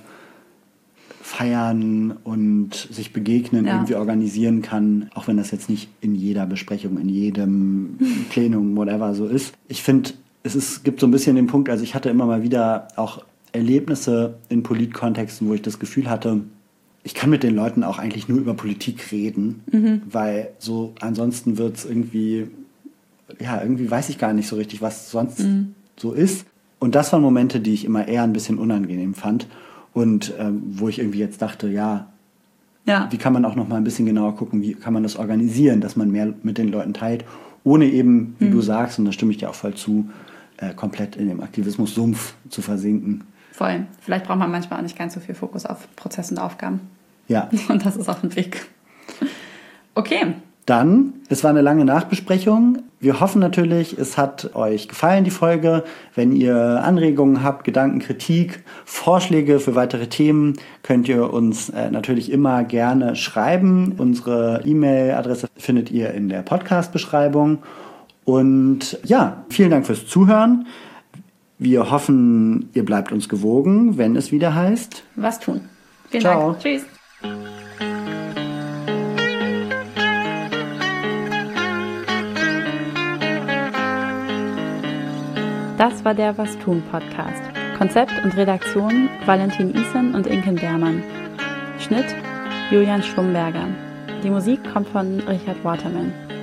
Feiern und sich begegnen irgendwie organisieren kann, auch wenn das jetzt nicht in jeder Besprechung, in jedem Plenum, whatever so ist. Ich finde, gibt so ein bisschen den Punkt, also ich hatte immer mal wieder auch Erlebnisse in Politkontexten, wo ich das Gefühl hatte, ich kann mit den Leuten auch eigentlich nur über Politik reden, weil so ansonsten wird es irgendwie weiß ich gar nicht so richtig, was sonst so ist. Und das waren Momente, die ich immer eher ein bisschen unangenehm fand und wo ich irgendwie jetzt dachte, wie kann man auch noch mal ein bisschen genauer gucken, wie kann man das organisieren, dass man mehr mit den Leuten teilt, ohne eben, wie du sagst, und da stimme ich dir auch voll zu, komplett in dem Aktivismus-Sumpf zu versinken. Voll. Vielleicht braucht man manchmal auch nicht ganz so viel Fokus auf Prozesse und Aufgaben. Ja. Und das ist auch ein Weg. Okay, Dann, es war eine lange Nachbesprechung. Wir hoffen natürlich, es hat euch gefallen, die Folge. Wenn ihr Anregungen habt, Gedanken, Kritik, Vorschläge für weitere Themen, könnt ihr uns natürlich immer gerne schreiben. Unsere E-Mail-Adresse findet ihr in der Podcast-Beschreibung. Und ja, vielen Dank fürs Zuhören. Wir hoffen, ihr bleibt uns gewogen, wenn es wieder heißt: Was tun? Vielen Ciao. Dank. Tschüss. Das war der Was tun Podcast. Konzept und Redaktion Valentin Isen und Inken Beermann. Schnitt Julian Schlumberger. Die Musik kommt von Richard Waterman.